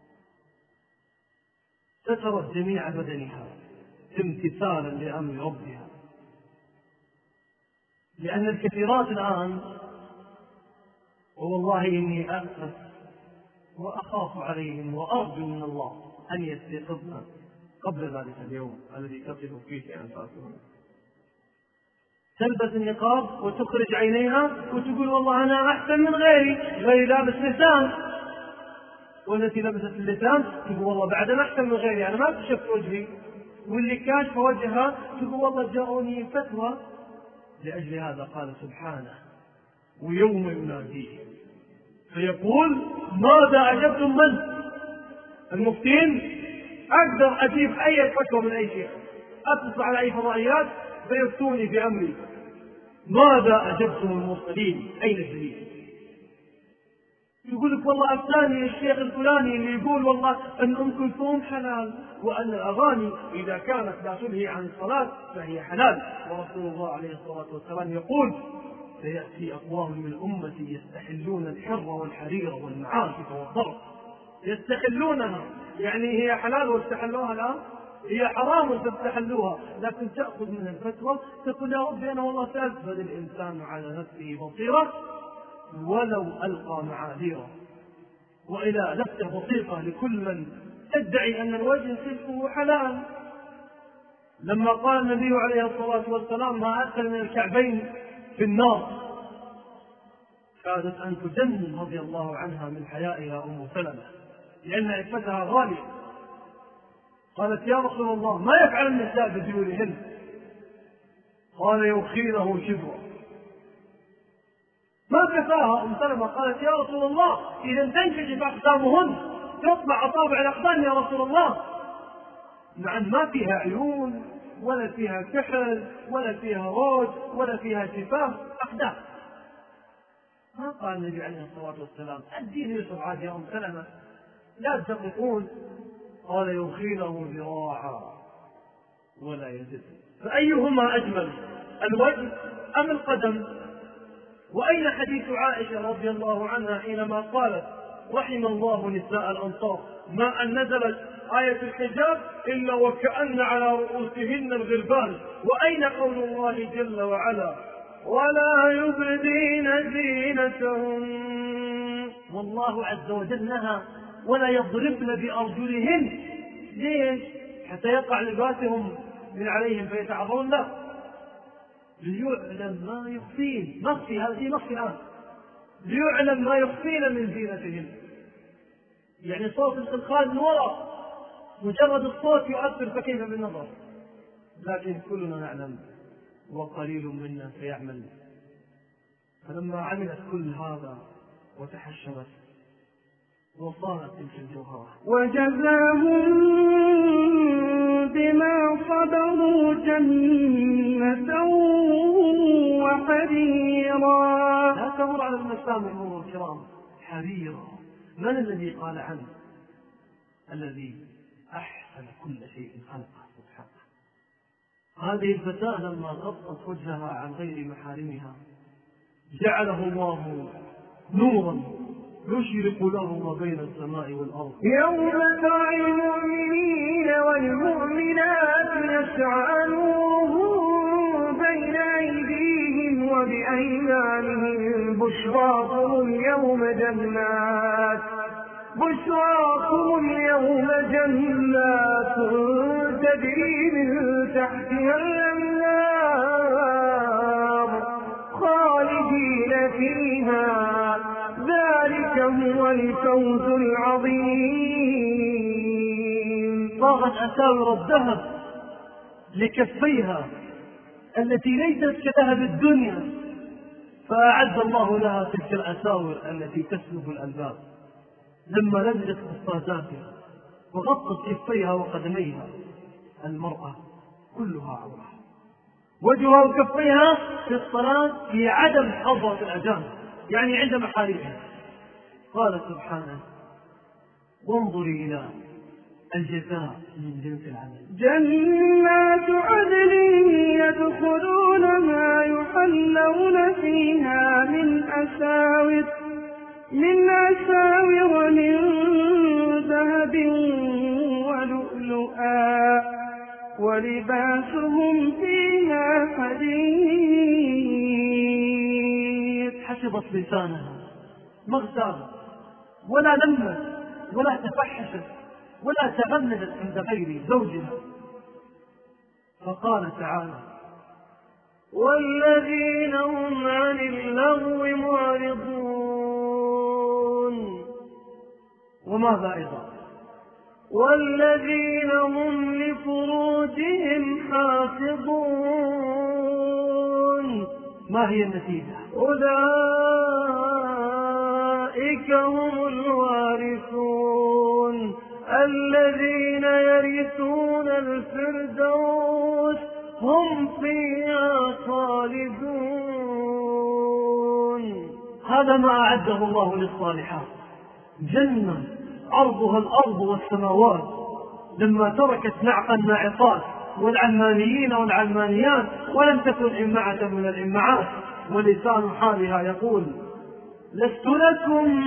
سترت جميع بدنها امتثالا لأمر ربها، لأن الكثيرات الآن والله إني أأسف وأخاف عليهم وأرجو من الله أن يستيقظن قبل ذلك اليوم الذي تصف فيه أنفاسهم. تلبس النقاب وتخرج عينيها وتقول والله أنا أحسن من غيري، غيري لابس لسان، والتي لبست اللسان تقول والله بعد أنا أحسن من غيري، أنا ما كشفت وجهي، واللي كاشف وجهها تقول والله جاءوني فتوى. لأجل هذا قال سبحانه ويوم يناديه فيقول ماذا أجبتم من المفتين؟ أقدر أجيب أي فتوى من أي شيء، أتصل على أي فضائيات فيفتوني في أمري. ماذا أجبتم المرسلين؟ أين الدليل؟ يقول لك والله أفتاني الشيخ الفلاني اللي يقول والله أن أم كلثوم حلال، وأن الأغاني إذا كانت لا تنهي عن الصلاة فهي حلال. ورسول الله عليه الصلاة والسلام يقول سيأتي أقوام من أمتي يستحلون الحر والحرير والمعازف والضرب، يستحلونها يعني هي حلال واستحلوها الآن، هي حرام واستحلوها، لكن تأخذ من الفتوى تقول يا ربي أنا والله سألت. بل الإنسان على نفسه بصيرة ولو ألقى معاذيره. وإلى لفتة بسيطة لكل من تدعي أن الوجه صفه حلال، لما قال النبي عليه الصلاة والسلام ما أدخل من الكعبين في النار كادت أن تجنن رضي الله عنها من حيائها أم سلمة لأن عفتها غالية. قالت يا رسول الله ما يفعل النساء بديونهن؟ قال يوخينه شبرا. ما كفاها أم سلمة قالت يا رسول الله إذا تنكشف أقدامهن تطلع أصابع الأقدام يا رسول الله، مع أن ما فيها عيون ولا فيها كحل ولا فيها روج ولا فيها شفاه، أقدام. ما قال النبي عليه الصلاة والسلام الدين يسر عاد يا أم سلمة لا تدققون، قال يوخينه ذراعا ولا يزد. فأيهما أجمل الوجه أم القدم؟ وأين حديث عائشة رضي الله عنها حينما قالت رحم الله نساء الأنصار ما أن نزلت آية الحجاب إلا وكأن على رؤوسهن الغربان؟ وأين قول الله جل وعلا ولا يبدين زينتهن؟ والله عز وجل نهى ولا يضربن بأرجلهن. ليش؟ حتى يقع لباسهم من عليهم فيتعرضون له، ليعلم ما يخفين. نصي هذه نصي الآن ليعلم ما يخفين من زينتهن، يعني صوت الخلخال من وراء مجرد الصوت يؤثر فكيف بالنظر. لكن كلنا نعلم وقليل منا سيعمل. فلما عملت كل هذا وتحشمت وصارت تلك الجوهرة وجزاهم بما صبروا جنة وحريرا. لا تمر على المسامع مرور الكرام حريرا، من الذي قال عنه؟ الذي أحسن كل شيء خلقه سبحانه. هذه الفتاة لما غطت وجهها عن غير محارمها جعله الله نورا يشرق له ما بين السماء والأرض. يوم ترى المؤمنين والمؤمنات يسعى نورهم بين أيديهم وبأيمانهم بشراكم اليوم جنات بشراكم اليوم جنات تجري من تحتها الأنهار خالدين فيها ذلك هو الفوز العظيم. طاغت أساور الذهب لكفيها التي ليست كذهب الدنيا، فأعد الله لها تلك الأساور التي تسلب الألباب. لما نزلت قصاتها وغطت كفيها وقدميها، المرأة كلها عورة، وجهها وكفيها في الصلاة في عدم حظر الأجانب، يعني عند محارمها. قال سبحانه: وانظري إلى الجزاء من جنس العمل. جنات عدن يدخلونها يحلون فيها من أساور من أساور من ذهب ولؤلؤا ولباسهم فيها حديد. حفظت لسانها ما اغتابت ولا لمت ولا تفحشت ولا تغمدت عند غير زوجها. فقال تعالى: والذين هم عن اللغو معرضون. وماذا أيضا؟ والذين هم لفروجهم حافظون. ما هي النتيجة؟ أولئك هم الوارثون الذين يرثون الفردوس هم فيها خالدون. هذا ما أعده الله للصالحات، جنة عرضها الأرض والسماوات. لما تركت نعق الناعقات والعلمانيين والعلمانيات ولم تكن إمعة من الإمعات، ولسان حالها يقول: لست لكم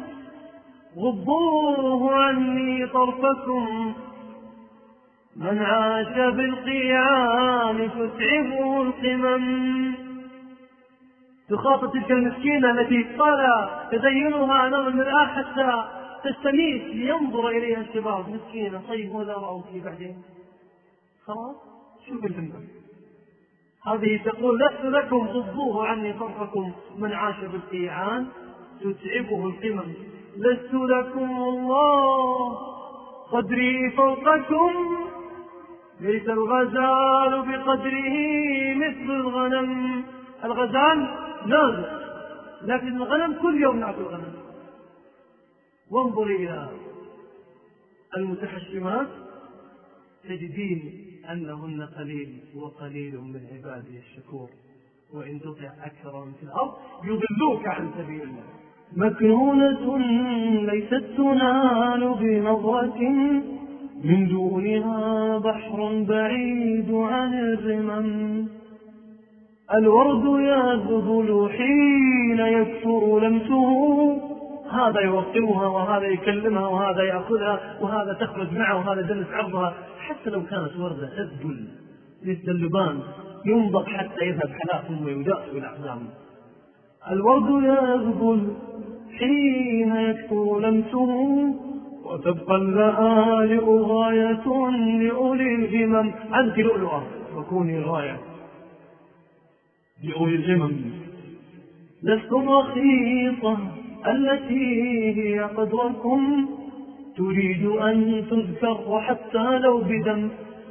غضوه عني طرفكم من عاش بالقيام تتعبه القمم. تخاطب تلك المسكينة التي طال تدينها أمام المرآة حتى تستميت لينظر إليها الشباب. مسكينة، طيب ولا رأوك بعدين؟ خلاص شوف الجنة. هذه تقول: لست لكم غضوه عني طرفكم من عاش بالقيعان تتعبه القمم. لست لكم الله قدري فوقكم ليس الغزال بقدره مثل الغنم. الغزال نازل، لكن الغنم كل يوم ناكل غنم. وانظري إلى المتحشمات تجدين أنهن قليل وقليل من عبادي الشكور، وإن تطع أكثر في الأرض يضلوك عن سبيل الله. مكنونة ليست تنال بنظرة من دونها بحر بعيد عن الرمم. الورد يذبل حين يكثر لمسه، هذا يوقمها وهذا يكلمها وهذا يأخذها وهذا تخرج معه وهذا جلس عرضها، حتى لو كانت وردة تذبل مثل اللبان ينضق حتى يذهب حلاف ثم يداس إلى أقدامه. الورد يذبل حين يكثر لمسه وتبقى اللآلئ غاية لأولي الهمم. أنت لؤلؤة وكوني غاية لأولي الهمم. لست الرخيصة التي هي قدركم تريد أن تذكر حتى لو بدم.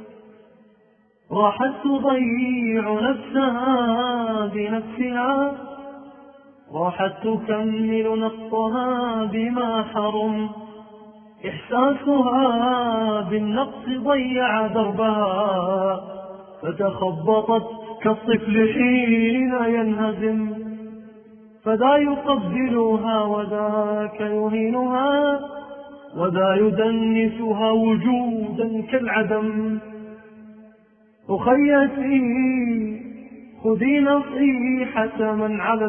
راحت تضيع نفسها بنفسها راحت تكمل نقصها بما حرم. إحساسها بالنقص ضيع دربها فتخبطت كالطفل حين ينهزم. فذا يقبلها وذاك يهينها وذا يدنسها وجودا كالعدم. أخيتي خذي نصيحة من علت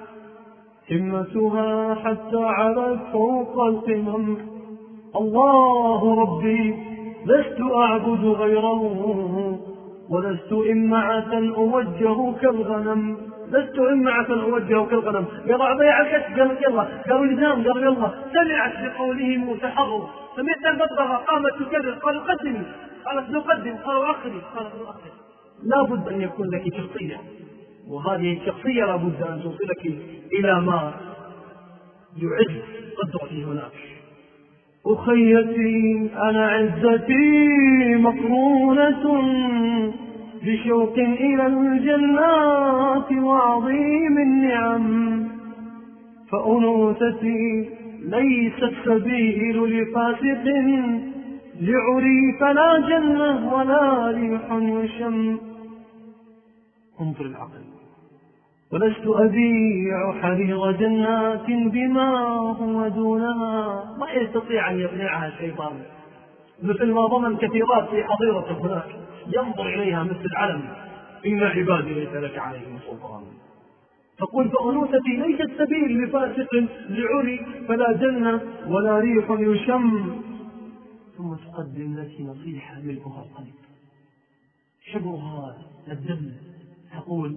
همتها حتى علت فوق القمم. الله ربي لست أعبد غيره ولست إمعة أوجه كالغنم. لست إمعة أوجه كالغنم. قالوا عضيع الكتف قالوا يلا، قالوا نظام قالوا يلا. سمعت بقولهم متحرر، سمعت البطرة قامت تكرر قالوا قدمي، قالت نقدم، قالوا أخري، قالت نؤخر. لا بد أن يكون لك شخصية، وهذه الشخصية لا بد أن توصلك إلى ما يعز قدرك هناك. أخيتي أنا عزتي مقرونة بشوق إلى الجنات وعظيم النعم. فأنوثتي ليست سبيل لفاسق لعري فلا جنة ولا ريح يشم. انظر العقل. ولست أبيع حرير جنات بما هو دونها. ما يستطيع أن يقنعها الشيطان، مثل ما ضمن كثيرات في حظيرة هناك ينظر إليها مثل العلم: إن عبادي ليس لك عليهم سلطان. تقول فأنوثتي ليست سبيل لفاسق لعري فلا جنة ولا ريح يشم. ثم تقدم لك نصيحة ملؤها القلب شبرها الدم. تقول: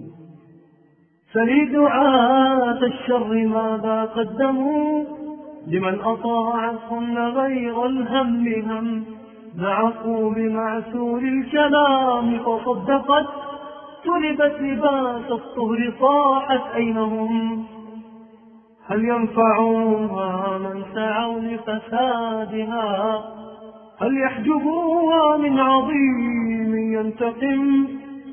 سلي دعاة الشر ماذا قدموا لمن أطاعتهن غير الهم هم. نعقوا بمعسول الكلام فصدقت طلبت لباس الطهر صاحت أينهم. هل ينفعوها من سعوا لفسادها هل يحجبوها من عظيم ينتقم.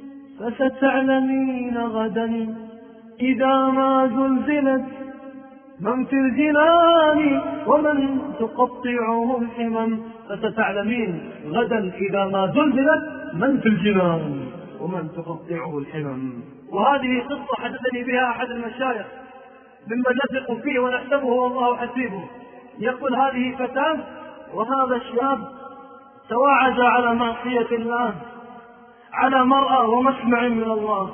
فستعلمين غدا إذا ما زلزلت من في الجنان ومن تقطعه الحمم. فستعلمين غدا إذا ما زلزلت من في الجنان ومن تقطعه الحمم. وهذه قصة حدثني بها أحد المشايخ ممن نثق فيه ونحسبه والله حسيبه. يقول: هذه فتاة وهذا الشاب تواعد على معصية الله على مرأى ومسمع من الله،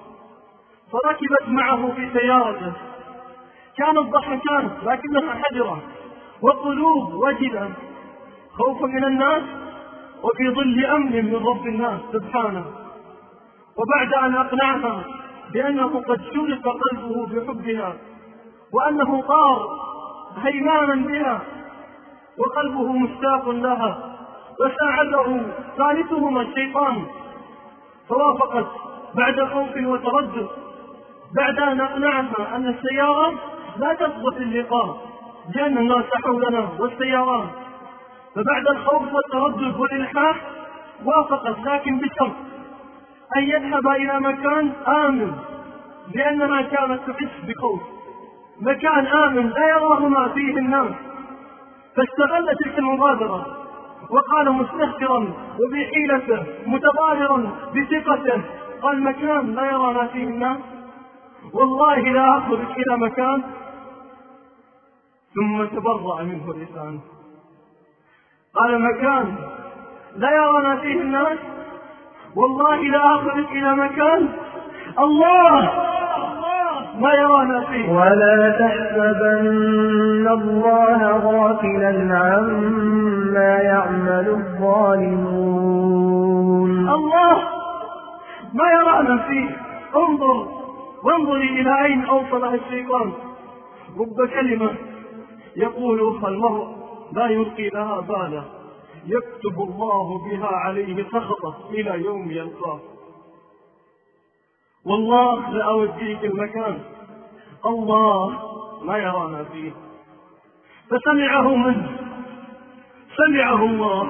فركبت معه في سيارته. كانت ضحكان لكنها حذرة وقلوب وجلة، خوف من الناس وفي ظل أمن من رب الناس سبحانه. وبعد أن أقنعها بأنه قد شغف قلبه بحبها وأنه طار هيمانا بها وقلبه مشتاق لها، وساعده ثالثهما الشيطان، فوافقت بعد خوف وتردد. بعد أن أقنعها أن السيارة لا تثبت اللقاء لأن الناس حولنا والسيارات، فبعد الخوف والتردد والإلحاح وافقت، لكن بشرط أن يذهب إلى مكان آمن، لأنها كانت تحس بخوف. مكان آمن لا يراهما فيه الناس. فاستغل تلك المبادرة وقال مستهترا وبحيلته متظاهرا بثقته، قال: مكان لا يرانا فيه الناس والله لا أخرج إلى مكان. ثم تبرأ منه لسانه قال: مكان لا يرانا فيه الناس والله لا أخرج إلى مكان الله ما يرانا فيه. ولا تحسبن الله غافلا عما يعمل الظالمون. الله ما يرانا فيه. انظر وانظري إلى أين أوصلها الشيطان. رب كلمة يقولها المرء لا يلقي لها بالا يكتب الله بها عليه سخطه إلى يوم يلقاه. والله لأوديك المكان الله ما يرانا فيه. فسمعه من؟ سمعه الله.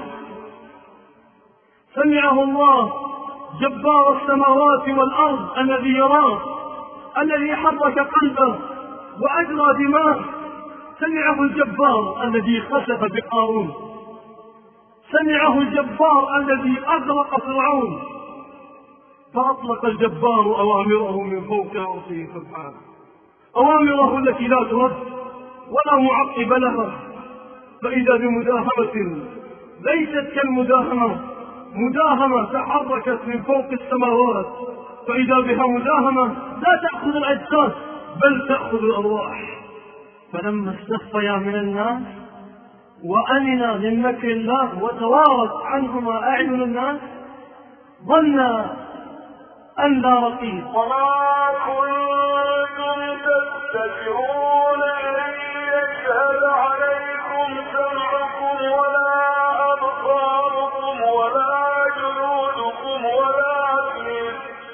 سمعه الله جبار السماوات والأرض الذي يراه، الذي حرك قلبه وأجرى دماغه. سمعه الجبار الذي خسف بقارون. سمعه الجبار الذي أغرق فرعون. فأطلق الجبار أوامره من فوق رأسه سبحانه. أوامره التي لا ترد ولا معقب لها، فإذا بمداهمة ليست كالمداهمة، مداهمة تحركت من فوق السماوات، فإذا بها مداهمة لا تأخذ الأجساد بل تأخذ الأرواح. فلما استخفيا من الناس وأمنا من مكر الله وتوارت عنهما أعين الناس ظنا أن لا رقيب. وما كنتم تستترون أن يشهد عليكم سمعكم ولا أبصاركم ولا جلودكم ولكن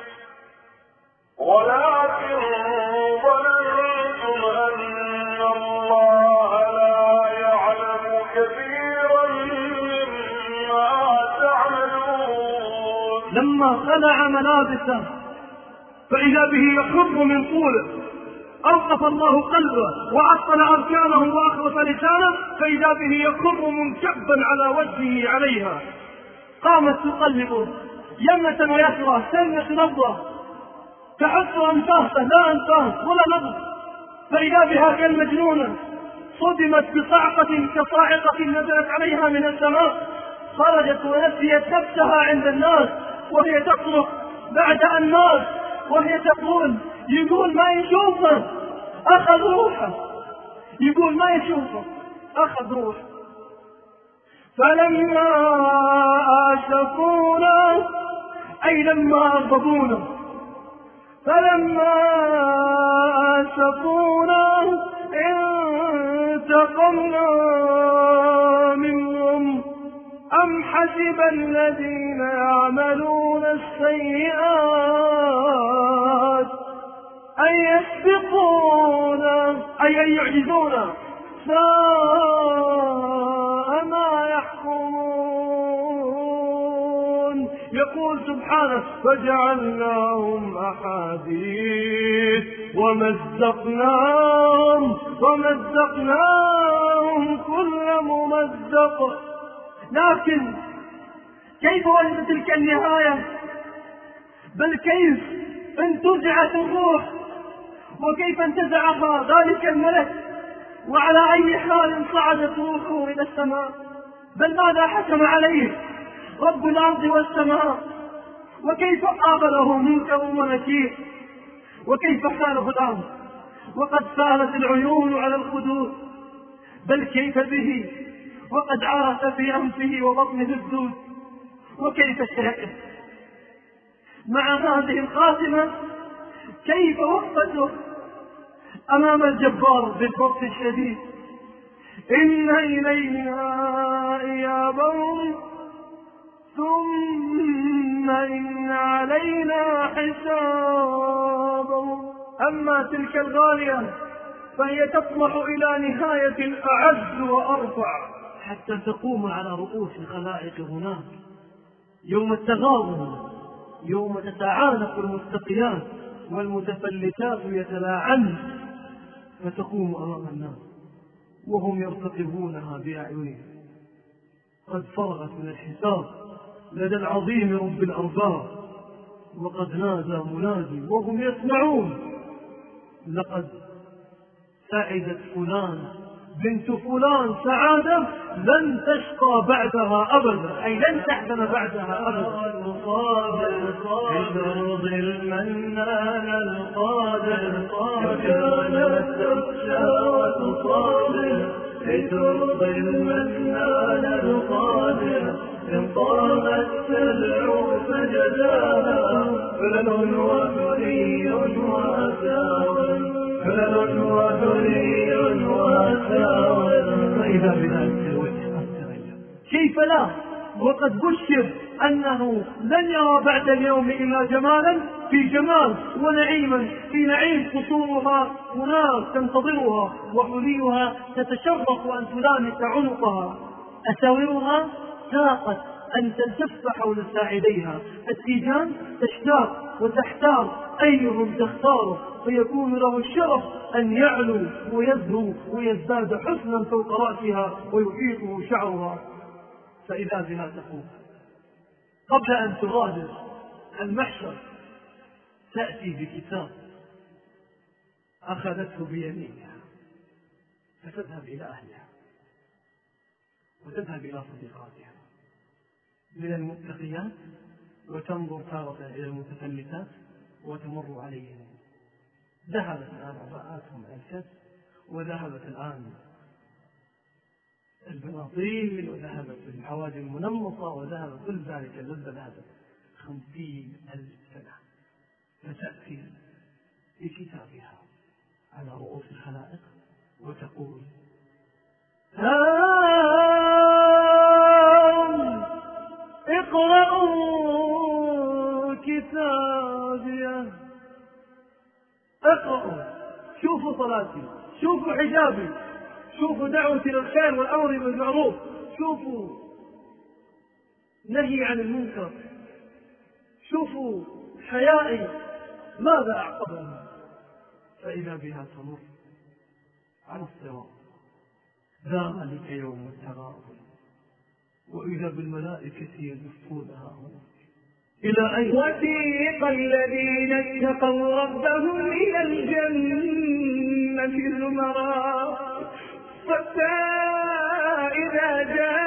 ولكن ظننتم أن الله لا يعلم كثيرا مما تعملون. لما خلع ملابسه فإذا به يخر من طوله، أوقف الله قلبه وعطل أركانه وأخرس لسانه، فإذا به يخر منكبا على وجهه عليها. قامت تقلبه يمنة ويسرى، سنة نبضة تحس أنفاسه لا أنفاس ولا نبض، فإذا بها كالمجنونة صدمت بصعقة كصاعقة نزلت عليها من السماء، خرجت ونسيت نفسها عند الناس وهي تصرخ بعد الناس وهي تقول يقول ما يشوفه أخذ روحه، يقول ما يشوفه أخذ روحه. فلما آسفونا أي لما أغضبونا، فلما آسفونا انتقمنا منهم أم حسب الذين يعملون السيئات أن يسبقونا أي أن يعجزونا، ساء ما يحكمون. يقول سبحانه فجعلناهم أحاديث ومزقناهم ومزقناهم كل ممزق. لكن كيف وجدت تلك النهاية؟ بل كيف انتزعت الروح وكيف انتزعها ذلك الملك، وعلى أي حال صعدت روحه إلى السماء. بل ماذا حكم عليه رب الأرض والسماء، وكيف قابله منكر ونكير، وكيف حاله الأرض وقد سالت العيون على الخدود. بل كيف به وقد عرف في أنفه وبطنه الدود، وكيف شهده مع هذه الخاتمة، كيف وقفته أمام الجبار بالضبط الشديد. إن إلينا إيابهم ثم إن علينا حسابهم. أما تلك الغالية فهي تطمح إلى نهاية أعز وأرفع حتى تقوم على رؤوس الخلائق هناك يوم التغابن، يوم تتعانق المستقيات والمتفلتات يتلاعن، فتقوم أمام الناس وهم يرتقبونها بأعينهم. قد فرغت من الحساب لدى العظيم رب الأرباب، وقد نادى منادي وهم يسمعون لقد سعدت فلان بنت فلان سعادة لن تشقى بعدها أبدا، أي لن تحزن بعدها أبدا. القادر بشرض المنان القادر كانت تخشى وتصادر بشرض المنان القادر إن قامت تدعو فجداها فلن وحري وأساور فلن وحري وأساور. فإذا بذلك الوجه أستغير كيف لا، وقد بشر أنه لن يرى بعد اليوم إلا جمالا في جمال ونعيما في نعيم. قصورها هناك تنتظرها وحليها تتشرف أن تلامس عنقها، أساورها ساقت أن تلتف حول ساعديها. التيجان تشتاق وتحتار أيهم تختاره، فيكون له الشرف أن يعلو ويزهو ويزداد حسنا فوق رأسها ويحيطه شعرها. فإذا بها تقول قبل أن تغادر المحشر تأتي بكتاب أخذته بيمينها فتذهب إلى أهلها وتذهب إلى صديقاتها من المتقيات وتنظر تارة إلى المتفلتات وتمر عليهم. ذهبت الآن عباءاتهم الكد، وذهبت الآن البناطيل، وذهبت الحواجب المنمصة، وذهب كل ذلك اللذة. ذهبت خمسين ألف سنة فتأتي بكتابها على رؤوس الخلائق وتقول: هاؤم اقرأوا كتابي، اقرأوا، شوفوا صلاتي، شوفوا حجابي، شوفوا دعوتي للخير والأمر بالمعروف، شوفوا نهي عن المنكر، شوفوا حيائي، ماذا أعقبهم؟ فإذا بها تمر على الصراط، ذلك يوم التغابن، وإذا بالملائكة يزفونها هناك إلى أين؟ وسيق الذين اتقوا ربهم إلى الجنة زمرا حتى إذا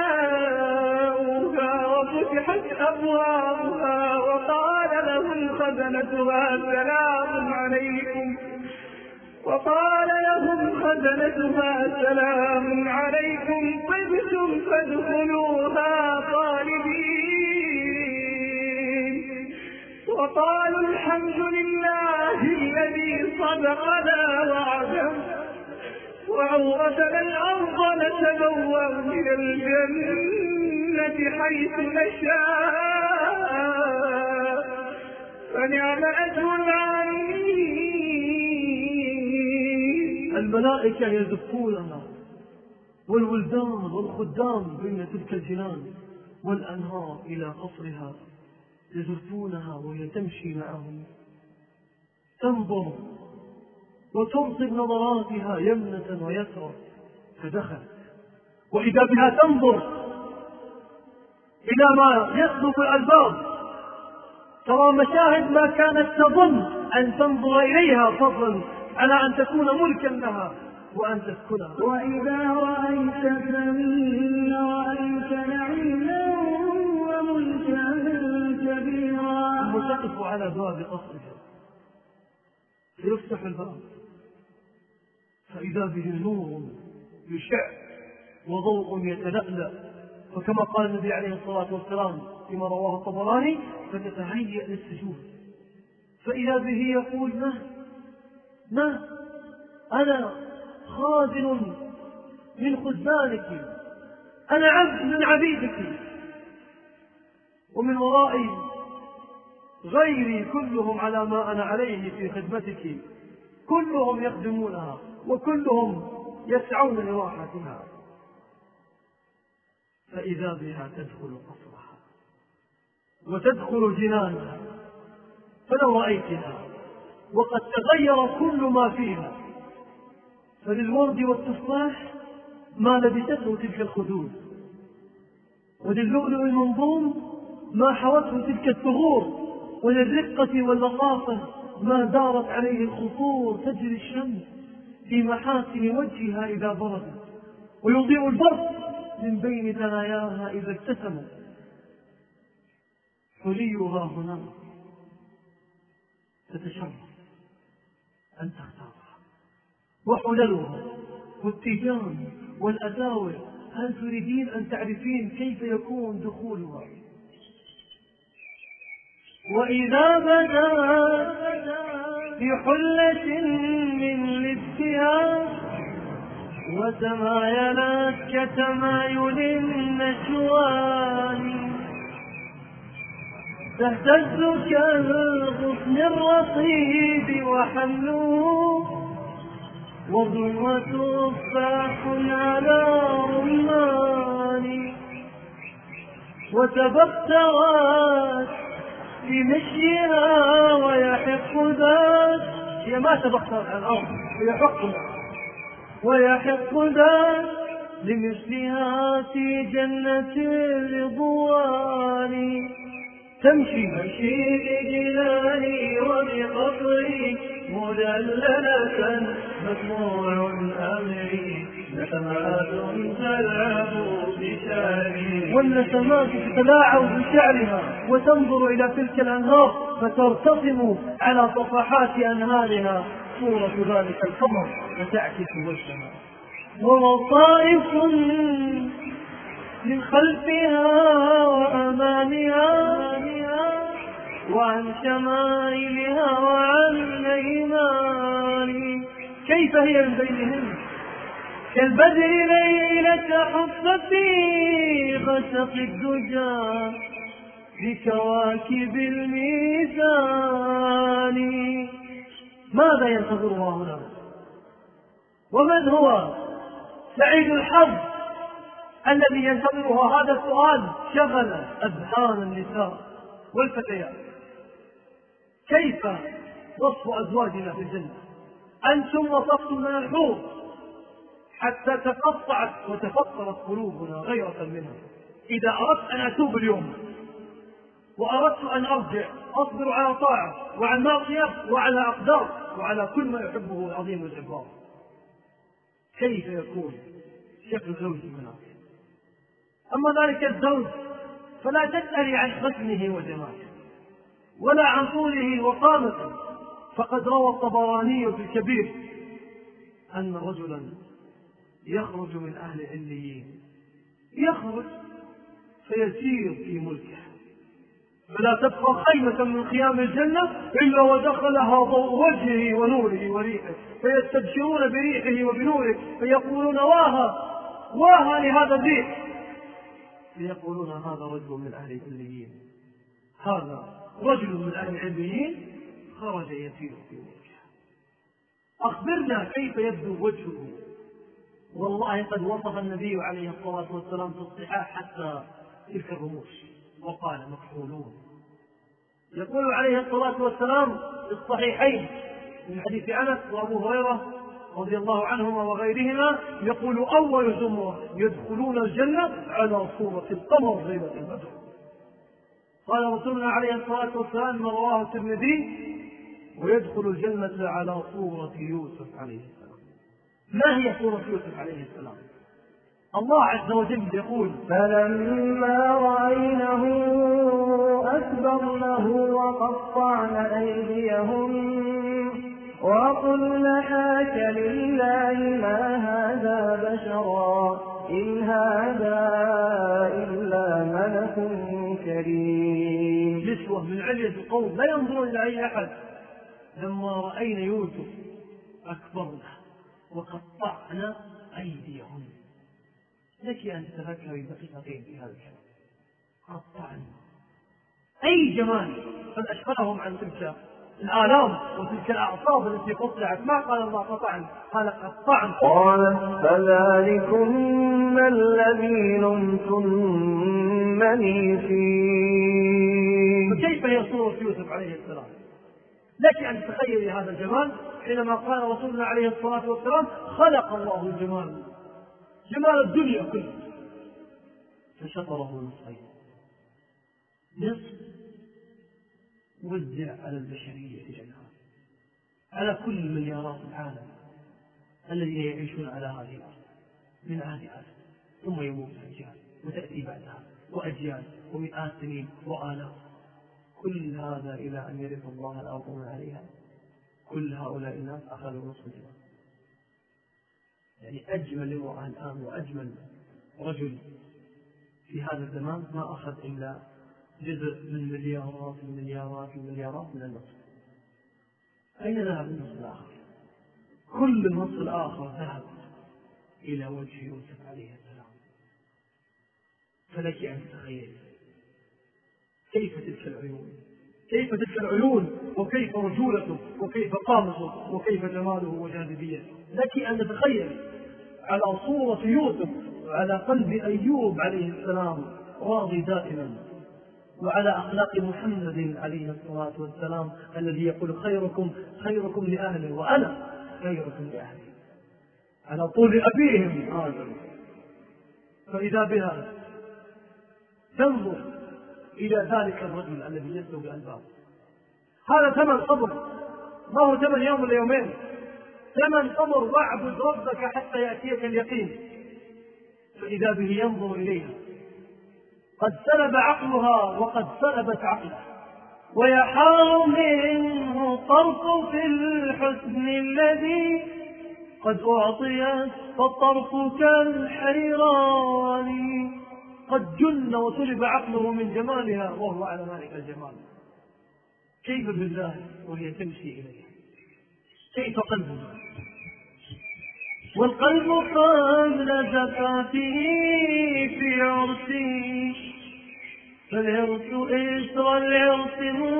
جاءوها وفتحت أبوابها وقال لهم خزنتها سلام عليكم وقال لهم خزنتها سلام عليكم طبتم فادخلوها خالدين وقالوا الحمد لله الذي صدقنا وعده وأورثنا الأرض نتبوأ من الجنة حيث نشاء فنعم أجر العاملين. الملائكة يزفونها والولدان والخدام بين تلك الجنان والأنهار إلى قصرها يزفونها وهي تمشي معهم، تنظر وترصد نظراتها يمنة ويسرى، فدخلت وإذا بها تنظر إلى ما يسلك الألباب، ترى مشاهد ما كانت تظن أن تنظر إليها، فضلا على أن تكون ملكا لها وأن تسكنها. وإذا رأيت ثم رأيت نعيما وملكا كبيرا. ثم تقف على باب قصرها فيفتح الباب فإذا به نور يشع وضوء يتلألأ، وكما قال النبي عليه الصلاة والسلام فيما رواه الطبراني: فتتهيأ للسجود، فإذا به يقول: ما ما أنا خازن من خزانك، أنا عبد من عبيدك، ومن ورائي غيري كلهم على ما أنا عليه في خدمتك، كلهم يخدمونها وكلهم يسعون لراحتها. فإذا بها تدخل قصرها وتدخل جنانها، فلو رأيتها وقد تغير كل ما فيها، فللورد والتفاح ما لبسته تلك الخدود، وللؤلؤ المنظوم ما حوته تلك الثغور، وللرقة واللطافة ما دارت عليه الخطور. تجري الشمس في محاسن وجهها إذا بردت، ويضيء البرق من بين ثناياها إذا ابتسمت. حليها هناك تتشرف أن تختارها، وحللها والتيجان والأساور، هل تريدين أن تعرفين كيف يكون دخولها؟ وإذا بدا بحلة من لبسها وتمايلت كتمايل النشوان، تهتز كالغصن الرطيب وحمله وظلمة تفاح على رمان، وتبخترت بمشيها ويحق ذات، هي ما تبخترت على الأرض، ويحق ويحق ذات لمثلها في جنة الرضوان. تمشي تمشي بجناني وبقصري مدللة مسموع أمري نسمات تلعب بشعري، والنسمات تتلاعب بشعرها وتنظر إلى تلك الأنهار فترتطم على صفحات أنهارها صورة ذلك القمر فتعكس وجهها، ووصائف من خلفها وأمامها وعن شمائلها وعن الأيمان، كيف هي من بينهم كالبدر ليلة حفتي غسق الدجى بكواكب الميزان. ماذا ينتظرها هنا؟ ومن هو سعيد الحظ الذي ينتظرها؟ هذا السؤال شغل أذهان النساء والفتيات. كيف وصف أزواجنا في الجنة؟ أنتم وصفتم من الحور حتى تقطعت وتفطرت قلوبنا غيرة منها. إذا أردت أن أتوب اليوم وأردت أن أرجع أصبر على طاعة وعلى معصية وعلى أقدار وعلى كل ما يحبه العظيم الجبار، كيف يكون شكل زوجي مناسب؟ أما ذلك الزوج فلا تسألي عن حسنه وجماله ولا عن طوله وقامته، فقد روى الطبراني في الكبير أن رجلا يخرج من أهل عليين، يخرج فيسير في ملكه، فلا تبقى خيمة من خيام الجنة إلا ودخلها ضوء وجهه ونوره وريحه، فيستبشرون بريحه وبنوره فيقولون واها واها لهذا الريح، فيقولون هذا رجل من أهل عليين، هذا رجل من أهل عليين خرج يسير في وجهه. أخبرنا كيف يبدو وجهه؟ والله قد وصف النبي عليه الصلاة والسلام في الصحاح حتى تلك الرموش وقال مكحولون. يقول عليه الصلاة والسلام في الصحيحين من حديث أنس وأبو هريرة رضي الله عنهما وغيرهما، يقول أول زمرة يدخلون الجنة على صورة القمر ليلة البدر. قال رسولنا عليه الصلاة والسلام ما رواه الترمذي ويدخل الجنة على صورة يوسف عليه السلام. ما هي صورة يوسف عليه السلام؟ الله عز وجل يقول فلما رأينه أكبرنه وقطعن أيديهم وقلن حاش لله ما هذا بشرا إن هذا إلا ملك كريم. نسوة من علية القوم لا ينظرون إلى أي أحد. لما رأينا يوسف أكبرنا وقطعنا أيديهم. لك أن تتذكري دقيقتين في هذا الكلام. قطعنا أي جمال قد أشغلهم عن تلك الآلام وتلك الأعصاب التي قطعت. ما قال الله قطعنا، قال قطعنا. قال فذلكم الذي لمتنني فيه. فكيف هي صورة يوسف عليه السلام؟ لك أن تتخيلي هذا الجمال حينما قال رسولنا عليه الصلاة والسلام خلق الله الجمال جمال الدنيا كله فشطره نصفين، نصف وزع على البشرية جميعا، على كل مليارات العالم الذين يعيشون على هذه الأرض من عهد آدم، ثم يموت أجيال وتأتي بعدها وأجيال ومئات سنين وآلاف، كل هذا إلى أن يرث الله الأرض من عليها. كل هؤلاء الناس أخذوا نصف الجمال. يعني أجمل امرأة الآن وأجمل رجل في هذا الزمان ما أخذ إلا جزء من مليارات المليارات المليارات من النصف. أين ذهب النصف الآخر؟ كل النصف الآخر ذهب إلى وجه يوسف عليه السلام. فلك أن تتخيل كيف تلك العيون، كيف تلك العيون وكيف رجولته وكيف قامته وكيف جماله وجاذبيته. لك أن تتخيل على صورة يوسف وعلى قلب أيوب عليه السلام راضي دائما، وعلى أخلاق محمد عليه الصلاة والسلام الذي يقول خيركم خيركم لأهله وأنا خيركم لأهلي، على طول أبيهم آدم. فإذا بها تنظر إلى ذلك الرجل الذي يسلو بألباب. هذا ثمن صبر ما هو ثمن يوم ولا يومين، ثمن أمر واعبد ربك حتى يأتيك اليقين. فإذا به ينظر إليها قد سلب عقلها وقد سلبت عقله، ويحار منه طرف في الحسن الذي قد أعطيت، فالطرف كالحيران. قد جن وسلب عقله من جمالها وهو على ذلك الجمال. كيف بالله وهي تمشي إليه؟ كيف قلبها؟ والقلب قبل زفافه في عرسه، فالعرس إسر العرس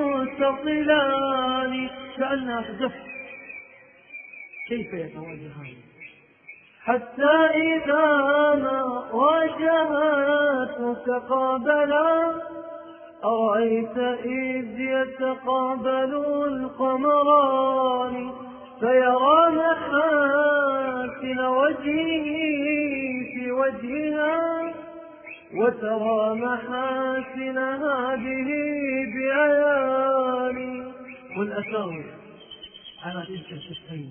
متصلان كأنها تزف. كيف يتواجهان؟ حتى إذا ما واجهات تقابلا، أرأيت إذ يتقابل القمران، فيرى محاسن وجهه في وجهها، وترى محاسنها به بعيان. والأساور على تلك الشفتين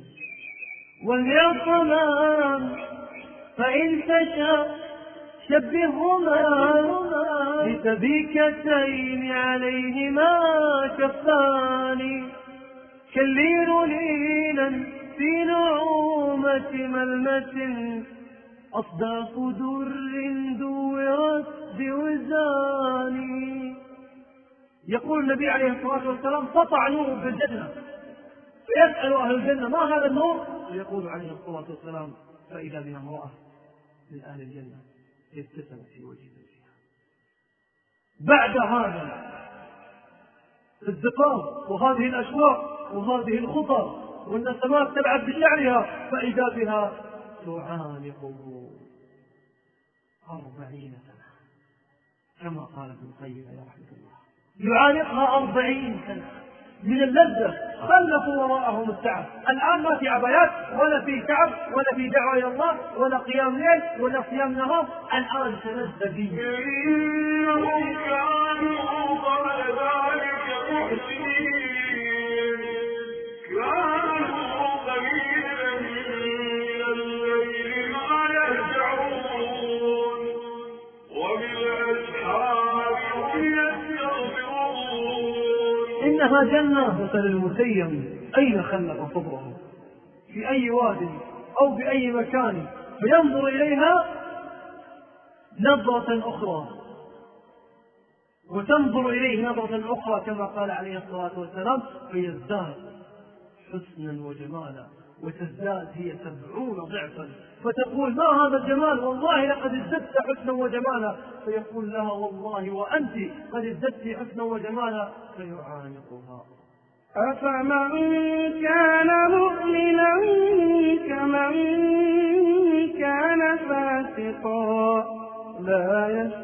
واليقظان، فإن تشاء شبههما بتبيكتين عليهما كفان، كاللين لينا في نعومة ملمة، أصداف در دورت بوزان. يقول النبي عليه الصلاة والسلام: قطع نور في الجنة، فيسأل أهل الجنة: ما هذا النور؟ ويقول عليه الصلاة والسلام: فإذا بها امرأة من أهل الجنة ابتسمت في وجه زوجها. بعد هذا الزقاق وهذه الأشواق وهذه الخطر والنسمات تلعب بشعرها، فإذا بها تعانقه أربعين سنة، كما قال ابن القيم رحمه الله. يعانقها أربعين سنة من اللذة، خلفوا وراءهم التعب. الآن ما في عبايات ولا في تعب ولا في دعوة إلى الله ولا قيام ليل ولا صيام نهار، الآن تلذ به. إنهم كانوا قبل ذلك محسنين، كانوا قليلا من الليل ما يهجعون، وبالأسحار هم يستغفرون. إنها جنة مثل المخيم أين خلق صبره، في أي واد أو بأي مكان، فينظر إليها نظرة أخرى وتنظر إليه نظرة أخرى كما قال عليه الصلاة والسلام، فيزداد حسنا وجمالا، وتزداد هي سبعون ضعفا، فتقول: ما هذا الجمال؟ والله لقد ازددت حسنا وجمالا. فيقول لها: والله وأنت قد ازددت حسنا وجمالا. فيعانقها. أفمن كان مؤمنا كمن كان فاسقا لا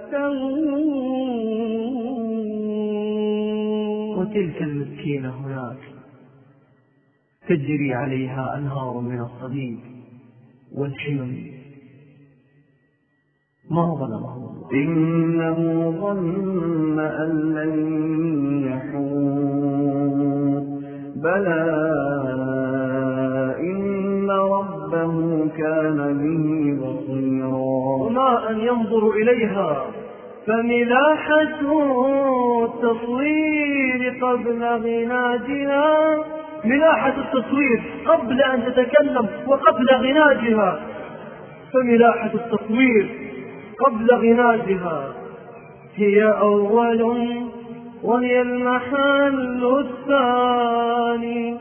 يستوون. وتلك المسكينة هناك تجري عليها أنهار من الصديد والحمم، ما ظلمه الله، إنه ظن أن لن يحور، بلى إن ربه كان به بصيرا. وما أن ينظر إليها فملاحة التصوير قبل غناجها، ملاحة التصوير قبل أن تتكلم وقبل غناجها، فملاحة التصوير قبل غناجها هي أول وهي المحل الثاني،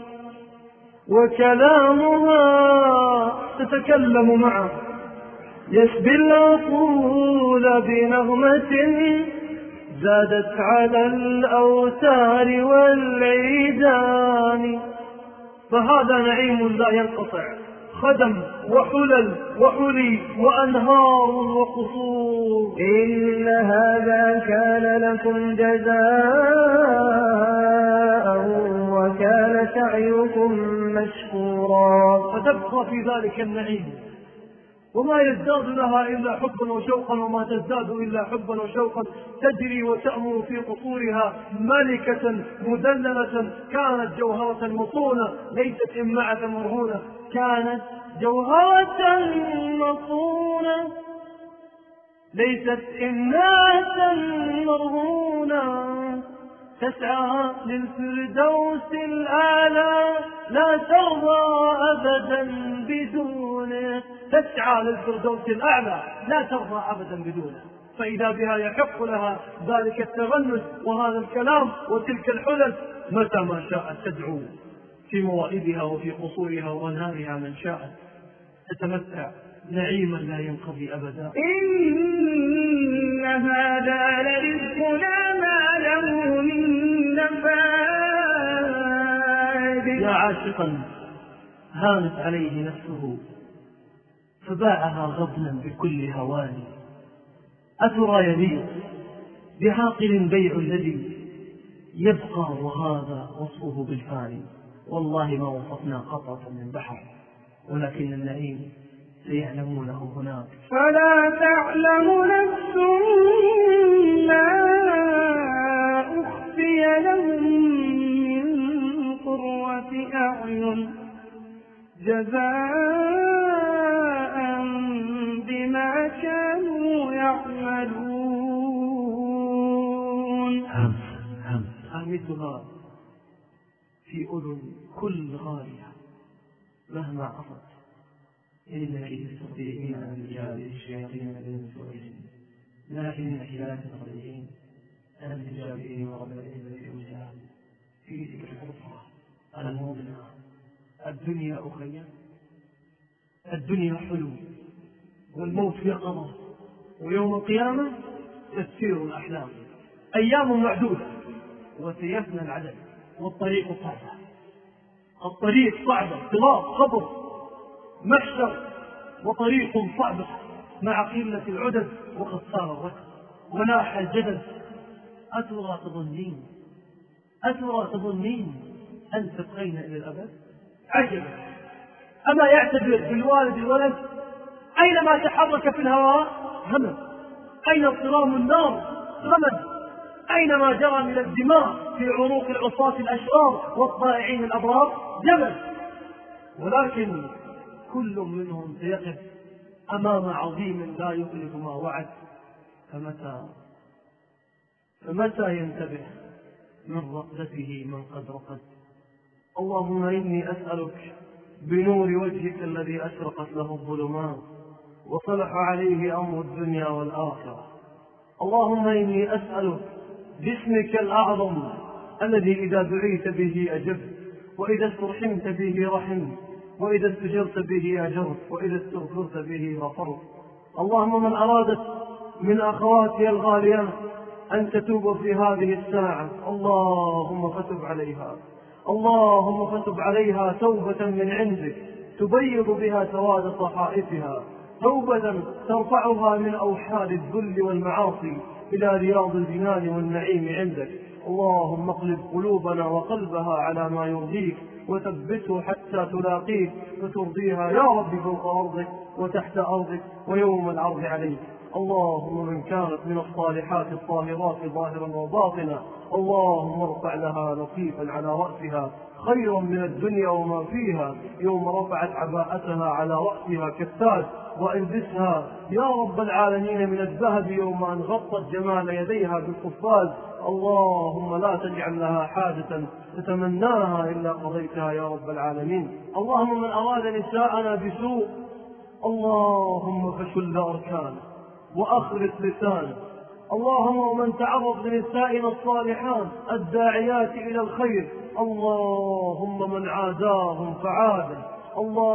وكلامها تتكلم معه يشبي العقول بنغمة زادت على الأوتار والعيدان. فهذا نعيم لا ينقطع، خدم وحلل وحلي وأنهار وقصور. إن هذا كان لكم جزاء وكان سعيكم مشكورا. فتبقى في ذلك النعيم وما يزداد لها إلا حبا وشوقا، وما تزداد إلا حبا وشوقا. تجري وتأمر في قصورها ملكة مدللة، كانت جوهرة مصونة ليست إمعة مرهونة، كانت جوهرة مصونة ليست إمعة مرهونة، تسعى للفردوس الأعلى لا ترضى أبدا بدونه، تسعى للفردوس الأعلى لا ترضى أبدا بدونه. فإذا بها يحق لها ذلك التغنس وهذا الكلام وتلك الحلل، متى ما شاءت تدعو في موائدها وفي قصورها وأنهارها من شاءت، تتمتع نعيما لا ينقضي أبدا. إن هذا لرزقنا ما له من نفاد. يا عاشقا هانت عليه نفسه فباعها غضنا بكل هوان، أترى يليق بعاقل بيع الذي يبقى وهذا وصفه بالفاني؟ والله ما وصفنا قطرة من بحر، ولكن النعيم سيعلمونه هناك. فلا تعلم نفس ما أخفي لهم من قرة أعين جزاء بما كانوا يعملون. همس همس همسها في أذن كل غالية مهما عصت، إنك تستطيعين أن تجابي الشياطين الإنس والجن، لكنك لا تستطيعين أن تجابيني ورب العزة والجلال في تلك الحفرة المظلمة. الدنيا أخيا، الدنيا حلو، والموت يقظة، ويوم القيامة تسير الأحلام. أيام معدودة وسيفنى العدد، والطريق صعبة، الطريق صعبة، صراط خبر محشر، وطريق صعبة مع قلة العدد وقد صار الركب وناح الجدل. أترى تظنين أترى تظنين أن تبقين إلى الأبد؟ عجبا، أما يعتبر بالوالد الولد؟ أينما تحرك في الهواء همد، أين اضطرام النار غمد، أينما جرى من الدماء في عروق العصاة الأشرار والطائعين الأبرار جبل. ولكن كل منهم سيقف أمام عظيم لا يخلف ما وعد، فمتى فمتى ينتبه من رقدته من قد رقد. اللهم إني أسألك بنور وجهك الذي أشرقت له الظلمات وصلح عليه أمر الدنيا والآخرة. اللهم إني أسألك باسمك الأعظم الذي إذا دعيت به أجبت، وإذا استرحمت به رحمت، وإذا استجرت به أجرت، وإذا استغفرت به غفرت. اللهم من أرادت من أخواتي الغاليات أن تتوب في هذه الساعة، اللهم فتب عليها، اللهم فتب عليها توبة من عندك تبيض بها سواد صحائفها، توبة ترفعها من أوحال الذل والمعاصي إلى رياض الجنان والنعيم عندك. اللهم اقلب قلوبنا وقلبها على ما يرضيك، وثبته حتى تلاقيك فترضيها يا رب فوق أرضك وتحت أرضك ويوم العرض عليك. اللهم من كانت من الصالحات الطاهرات ظاهرا وباطنا، اللهم ارفع لها لطيفا على رأسها خيرا من الدنيا وما فيها، يوم رفعت عباءتها على رأسها كالتاج، وألبسها يا رب العالمين من الذهب يوم أن غطت جمال يديها بالقفاز. اللهم لا تجعل لها حاجة تتمناها إلا قضيتها يا رب العالمين. اللهم من أراد نساءنا بسوء، اللهم فشل أركانه وأخرس لسانه. اللهم ومن تعرض لنسائنا الصالحات الداعيات إلى الخير، اللهم من عاداهم فعاده،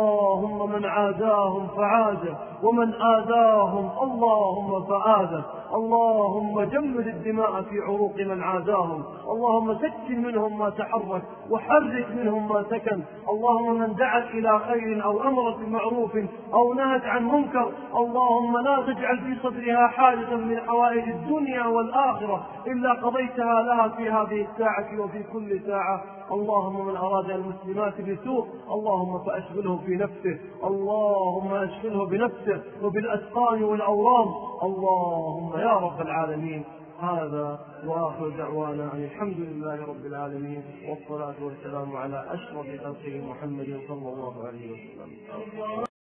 اللهم من عاداهم فعاده، ومن آذاهم اللهم فآذه. اللهم جمد الدماء في عروق من عاداهم، اللهم سكن منهم ما تحرك وحرك منهم ما سكن، اللهم من دعت إلى خير أو أمرت بمعروف أو نهت عن منكر اللهم لا تجعل في صدرها حاجة من حوائج الدنيا والآخرة إلا قضيتها لها في هذه الساعة وفي كل ساعة. اللهم من أراد المسلمات بسوء اللهم فأشغله في نفسه، اللهم أشغله بنفسه وبالأسقان والأورام، اللهم يا رب العالمين. هذا وآخر دعوانا أن الحمد لله رب العالمين، والصلاة والسلام على أشرف خلقه محمد صلى الله عليه وسلم.